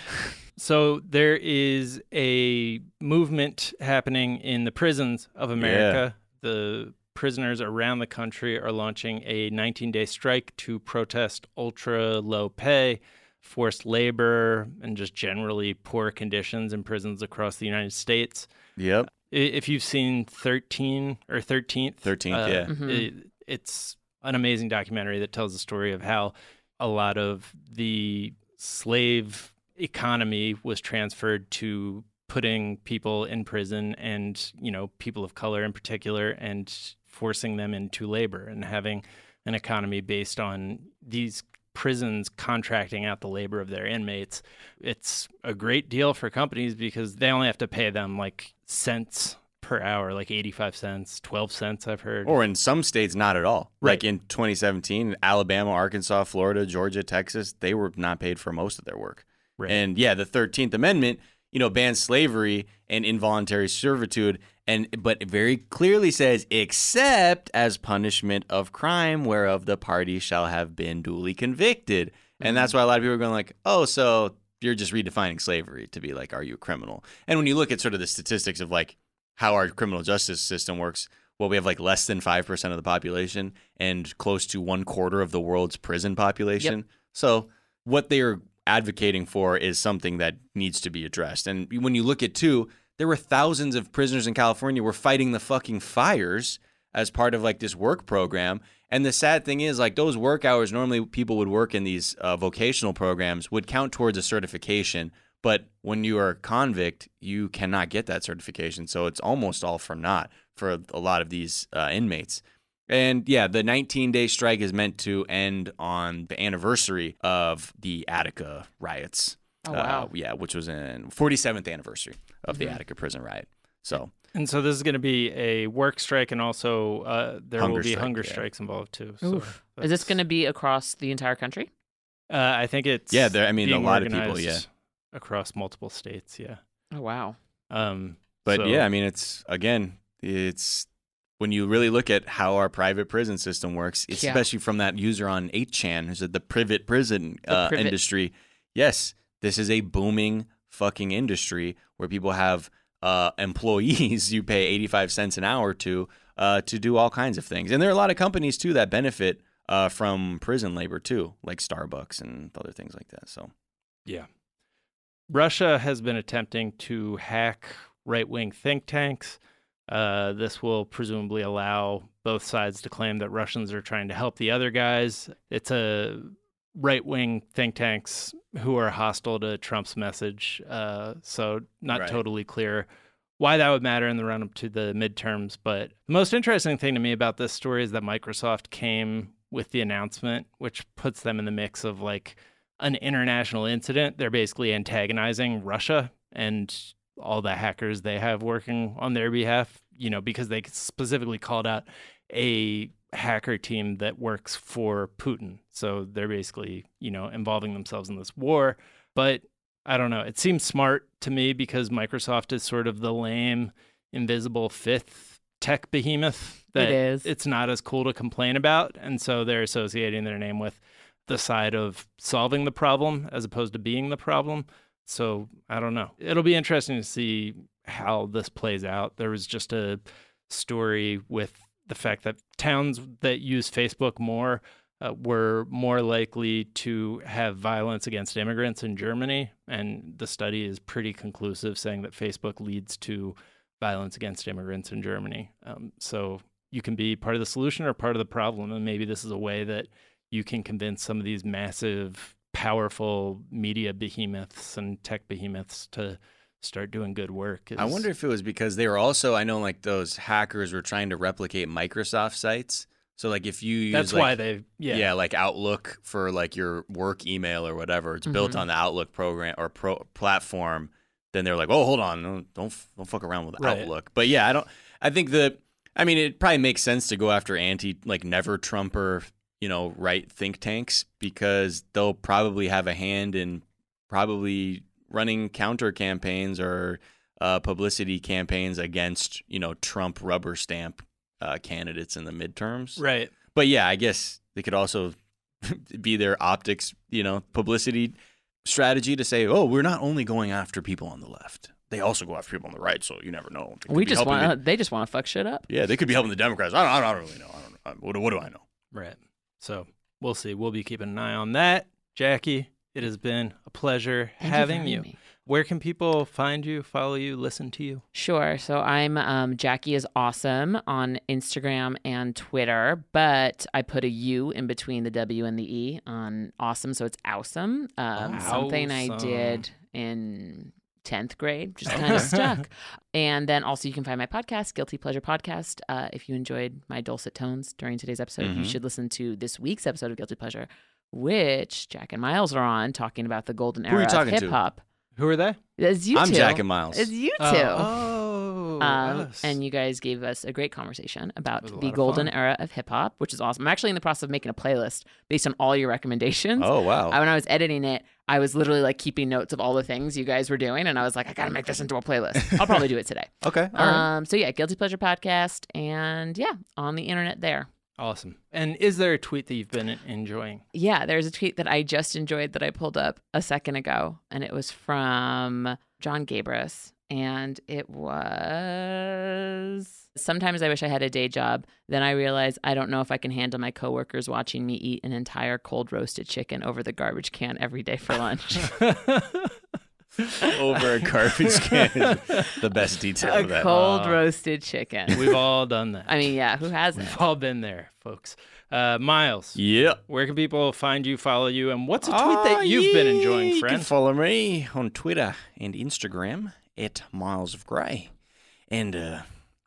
So there is a movement happening in the prisons of America. The prisoners around the country are launching a nineteen-day strike to protest ultra-low pay, forced labor, and just generally poor conditions in prisons across the United States. yep. I- If you've seen thirteen or thirteenth, thirteenth, uh, yeah. Mhm. it, it's an amazing documentary that tells the story of how a lot of the slave economy was transferred to putting people in prison and, you know, people of color in particular, and forcing them into labor and having an economy based on these prisons contracting out the labor of their inmates. It's a great deal for companies because they only have to pay them like cents per hour, like eighty-five cents, twelve cents, I've heard. Or in some states, not at all. Right. Like in twenty seventeen, Alabama, Arkansas, Florida, Georgia, Texas, they were not paid for most of their work. Right. And yeah, the thirteenth Amendment, you know, bans slavery and involuntary servitude, and but it very clearly says, except as punishment of crime whereof the party shall have been duly convicted. And that's why a lot of people are going like, oh, so you're just redefining slavery to be like, are you a criminal? And when you look at sort of the statistics of like how our criminal justice system works, well, we have like less than five percent of the population and close to one quarter of the world's prison population. Yep. So what they are advocating for is something that needs to be addressed. And when you look at too, there were thousands of prisoners in California were fighting the fucking fires as part of like this work program. And the sad thing is, like, those work hours normally people would work in these uh, vocational programs would count towards a certification. But when you are a convict, you cannot get that certification. So it's almost all for naught for a lot of these uh, inmates. And yeah, the nineteen-day strike is meant to end on the anniversary of the Attica riots. Oh, wow. Uh, yeah, which was in forty-seventh anniversary of Mm-hmm. the Attica prison riot. So, And so this is going to be a work strike, and also uh, there Hunger will be strike, hunger yeah. strikes involved too. So Oof. Is this that's- going to be across the entire country? Uh, I think it's Yeah, there- I mean, a being lot of people, organized across multiple states. Yeah. Oh, wow. Um, but so- yeah, I mean, it's again, it's when you really look at how our private prison system works, Yeah. especially from that user on eight chan who said the privet prison The uh, privet. industry. Yes, this is a booming fucking industry where people have uh, employees you pay eighty-five cents an hour to uh, to do all kinds of things. And there are a lot of companies too that benefit uh, from prison labor too, like Starbucks and other things like that. So Yeah. Russia has been attempting to hack right-wing think tanks. Uh, this will presumably allow both sides to claim that Russians are trying to help the other guys. It's a right-wing think tanks who are hostile to Trump's message. Uh, so not Right. totally clear why that would matter in the run-up to the midterms. But the most interesting thing to me about this story is that Microsoft came with the announcement, which puts them in the mix of like an international incident. They're basically antagonizing Russia and all the hackers they have working on their behalf, you know, because they specifically called out a hacker team that works for Putin. So they're basically, you know, involving themselves in this war. But I don't know. It seems smart to me because Microsoft is sort of the lame, invisible fifth tech behemoth that It is. it's not as cool to complain about. And so they're associating their name with the side of solving the problem as opposed to being the problem. So I don't know. It'll be interesting to see how this plays out. There was just a story with the fact that towns that use Facebook more uh, were more likely to have violence against immigrants in Germany. And the study is pretty conclusive, saying that Facebook leads to violence against immigrants in Germany. Um, so you can be part of the solution or part of the problem. And maybe this is a way that you can convince some of these massive, powerful media behemoths and tech behemoths to start doing good work. I wonder if it was because they were also, I know like those hackers were trying to replicate Microsoft sites. So like if you use That's like, why they, yeah. yeah, like Outlook for like your work email or whatever, it's built Mhm. on the Outlook program or pro platform. Then they're like, oh, hold on, don't don't, don't fuck around with Right. Outlook. But yeah, I don't. I think the, I mean, it probably makes sense to go after anti like never Trumper, you know, right think tanks because they'll probably have a hand in probably running counter campaigns or uh, publicity campaigns against, you know, Trump rubber stamp uh, candidates in the midterms. Right. But yeah, I guess they could also be their optics, you know, publicity strategy to say, oh, we're not only going after people on the left. They also go after people on the right, so you never know. They could We be just helping want the- they just want to fuck shit up. yeah, they could be helping the Democrats. I don't, I don't, I don't really know. I don't know. What, do- what do I know? Right. So we'll see. We'll be keeping an eye on that. Jackie, it has been a pleasure Thank having you. you. for having me. Where can people find you, follow you, listen to you? Sure. So I'm um, Jackie is awesome on Instagram and Twitter, but I put a U in between the W and the E on awesome. So it's awesome. Um, something I Awesome. did in tenth grade, just kind of stuck. And then also you can find my podcast, Guilty Pleasure Podcast. Uh, if you enjoyed my dulcet tones during today's episode, you Mhm. should listen to this week's episode of Guilty Pleasure, which Jack and Miles are on, talking about the golden Who are era you of talking to? hip hop. Who are they? It's you I'm two. Jack and Miles. It's you two. Oh, Um, us. and you guys gave us a great conversation about was a the lot of golden fun. era of hip hop, which is awesome. I'm actually in the process of making a playlist based on all your recommendations. Oh, wow. I- when I was editing it, I was literally like keeping notes of all the things you guys were doing, and I was like, I gotta make this into a playlist. I'll probably do it today. Okay. All right. Um, so yeah, Guilty Pleasure Podcast, and yeah, on the internet there. Awesome. And is there a tweet that you've been enjoying? Yeah, there's a tweet that I just enjoyed that I pulled up a second ago, and it was from John Gabris, and it was, sometimes I wish I had a day job. Then I realize I don't know if I can handle my coworkers watching me eat an entire cold roasted chicken over the garbage can every day for lunch. Over a garbage can is the best detail A of that. cold Uh, roasted chicken. We've all done that. I mean, yeah, who hasn't? We've all been there, folks. Uh, Miles, Yeah. where can people find you, follow you, and what's a tweet that you've been enjoying, You can friend? follow me on Twitter and Instagram at Miles of Grey. And uh,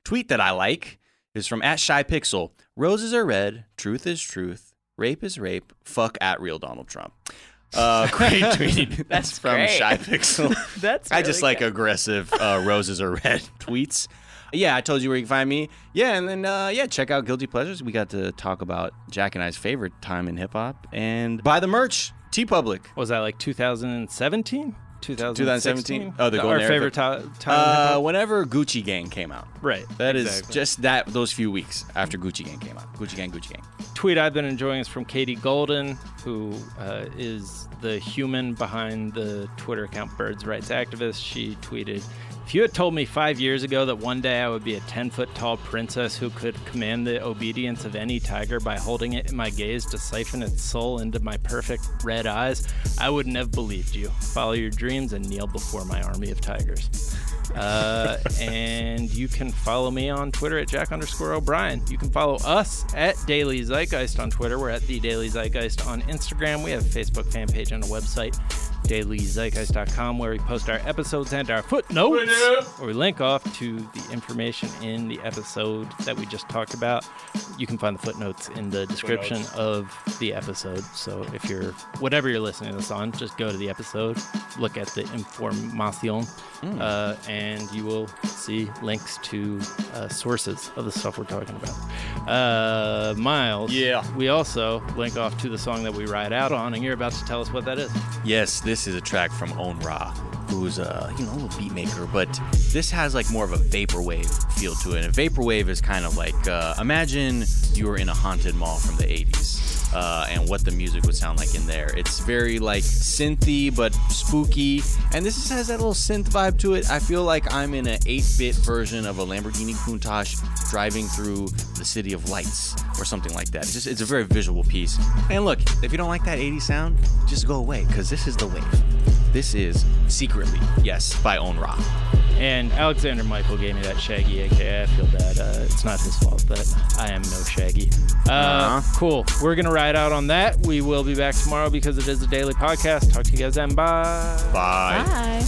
tweet that I like is from at Shy Pixel. Roses are red. Truth is truth. Rape is rape. Fuck at real Donald Trump. Uh, great tweet. That's from great. Shy Pixel. That's I just really like good. aggressive uh, roses are red tweets. Yeah, I told you where you can find me. Yeah, and then, uh, yeah, check out Guilty Pleasures. We got to talk about Jack and I's favorite time in hip-hop. And buy the merch. T-Public. Was that like two thousand seventeen? twenty seventeen? Oh, the Golden Our Era. favorite time. Uh, whenever Gucci Gang came out. Right. That is exactly. just that those few weeks after Gucci Gang came out. Gucci Gang, Gucci Gang. Tweet I've been enjoying is from Katie Golden, who uh, is the human behind the Twitter account Birds Rights Activist. She tweeted, "If you had told me five years ago that one day I would be a ten-foot-tall princess who could command the obedience of any tiger by holding it in my gaze to siphon its soul into my perfect red eyes, I wouldn't have believed you. Follow your dreams and kneel before my army of tigers." Uh, and you can follow me on Twitter at Jack underscore O'Brien. You can follow us at Daily Zeitgeist on Twitter. We're at The Daily Zeitgeist on Instagram. We have a Facebook fan page and a website, daily zeitgeist dot com, where we post our episodes and our footnotes, where we link off to the information in the episode that we just talked about. You can find the footnotes in the description Footnotes. of the episode. So if you're, whatever you're listening to this on, just go to the episode, look at the information, Mm. uh, and you will see links to uh, sources of the stuff we're talking about. Uh, Miles, Yeah. we also link off to the song that we ride out on, and you're about to tell us what that is. Yes, this is a track from On Ra, who's a you know a little beat maker, but this has like more of a vaporwave feel to it. And vaporwave is kind of like uh, imagine you were in a haunted mall from the eighties. Uh, and what the music would sound like in there. It's very like synthy but spooky, and this just has that little synth vibe to it. I feel like I'm in an eight-bit version of a Lamborghini Countach driving through the city of lights or something like that. It's just it's a very visual piece. And look, if you don't like that eighties sound, just go away, because this is the wave. This is Secretly, yes, by On Ra. And Alexander Michael gave me that Shaggy, aka I feel bad. Uh, it's not his fault that I am no Shaggy. Uh, Uh-huh. Cool. We're going to ride out on that. We will be back tomorrow because it is a daily podcast. Talk to you guys then. Bye. Bye.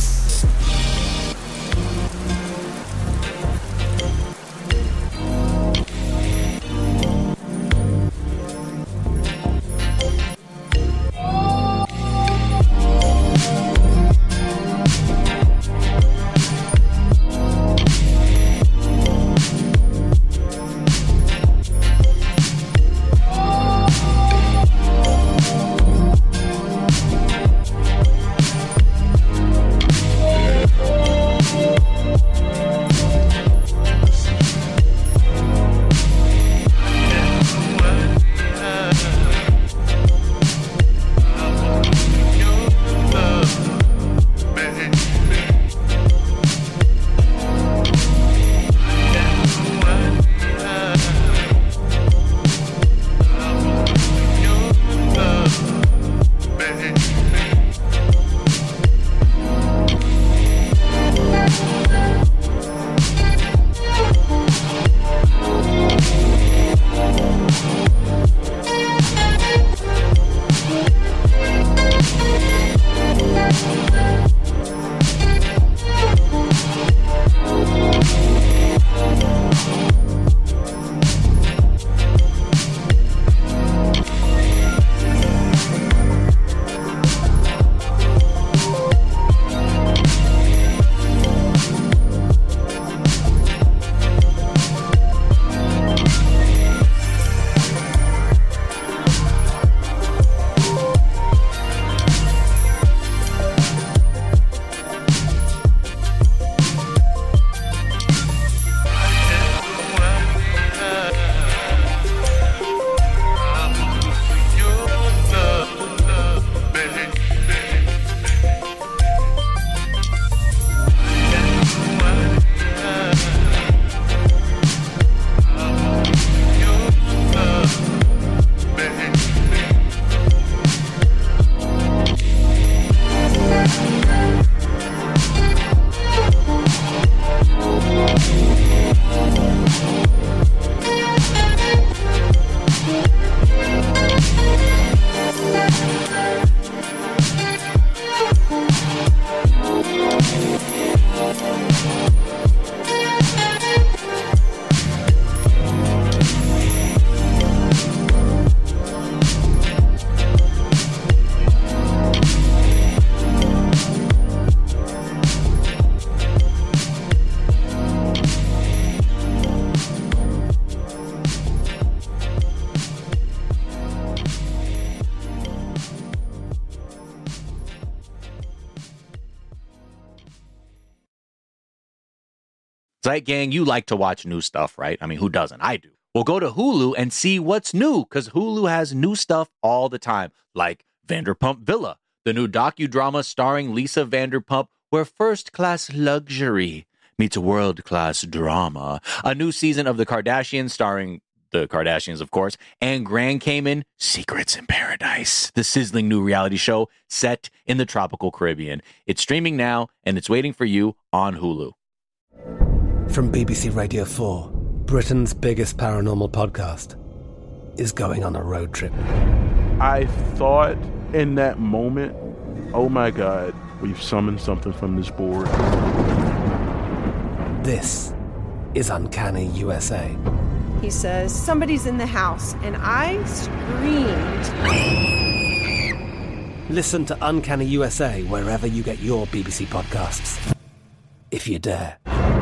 Bye. Zeit Gang, you like to watch new stuff, right? I mean, who doesn't? I do. Well, go to Hulu and see what's new, because Hulu has new stuff all the time, like Vanderpump Villa, the new docudrama starring Lisa Vanderpump, where first-class luxury meets world-class drama. A new season of The Kardashians starring the Kardashians, of course, and Grand Cayman, Secrets in Paradise, the sizzling new reality show set in the tropical Caribbean. It's streaming now, and it's waiting for you on Hulu. From B B C Radio four, Britain's biggest paranormal podcast is going on a road trip. I thought in that moment, oh my God, we've summoned something from this board. This is Uncanny U S A. He says, somebody's in the house, and I screamed. Listen to Uncanny U S A wherever you get your B B C podcasts, if you dare.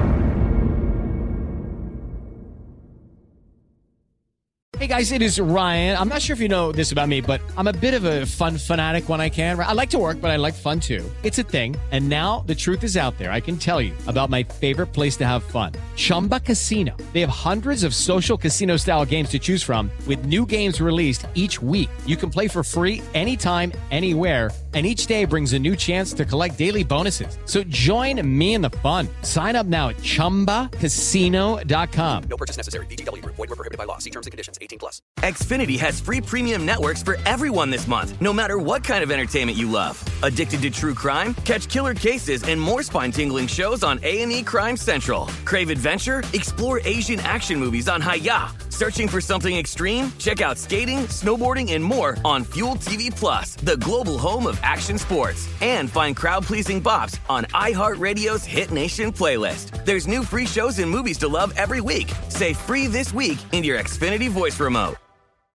Hey guys, it is Ryan. I'm not sure if you know this about me, but I'm a bit of a fun fanatic when I can. I like to work, but I like fun too. It's a thing. And now the truth is out there. I can tell you about my favorite place to have fun. Chumba Casino. They have hundreds of social casino style games to choose from with new games released each week. You can play for free anytime, anywhere. And each day brings a new chance to collect daily bonuses. So join me in the fun. Sign up now at chumba casino dot com. No purchase necessary. V G W Group. Void where prohibited by law. See terms and conditions. eighteen plus. Xfinity has free premium networks for everyone this month, no matter what kind of entertainment you love. Addicted to true crime? Catch killer cases and more spine-tingling shows on A and E Crime Central. Crave adventure? Explore Asian action movies on Hayya. Searching for something extreme? Check out skating, snowboarding, and more on Fuel T V Plus, the global home of action sports. And find crowd-pleasing bops on iHeartRadio's Hit Nation playlist. There's new free shows and movies to love every week. Say free this week in your Xfinity voice remote.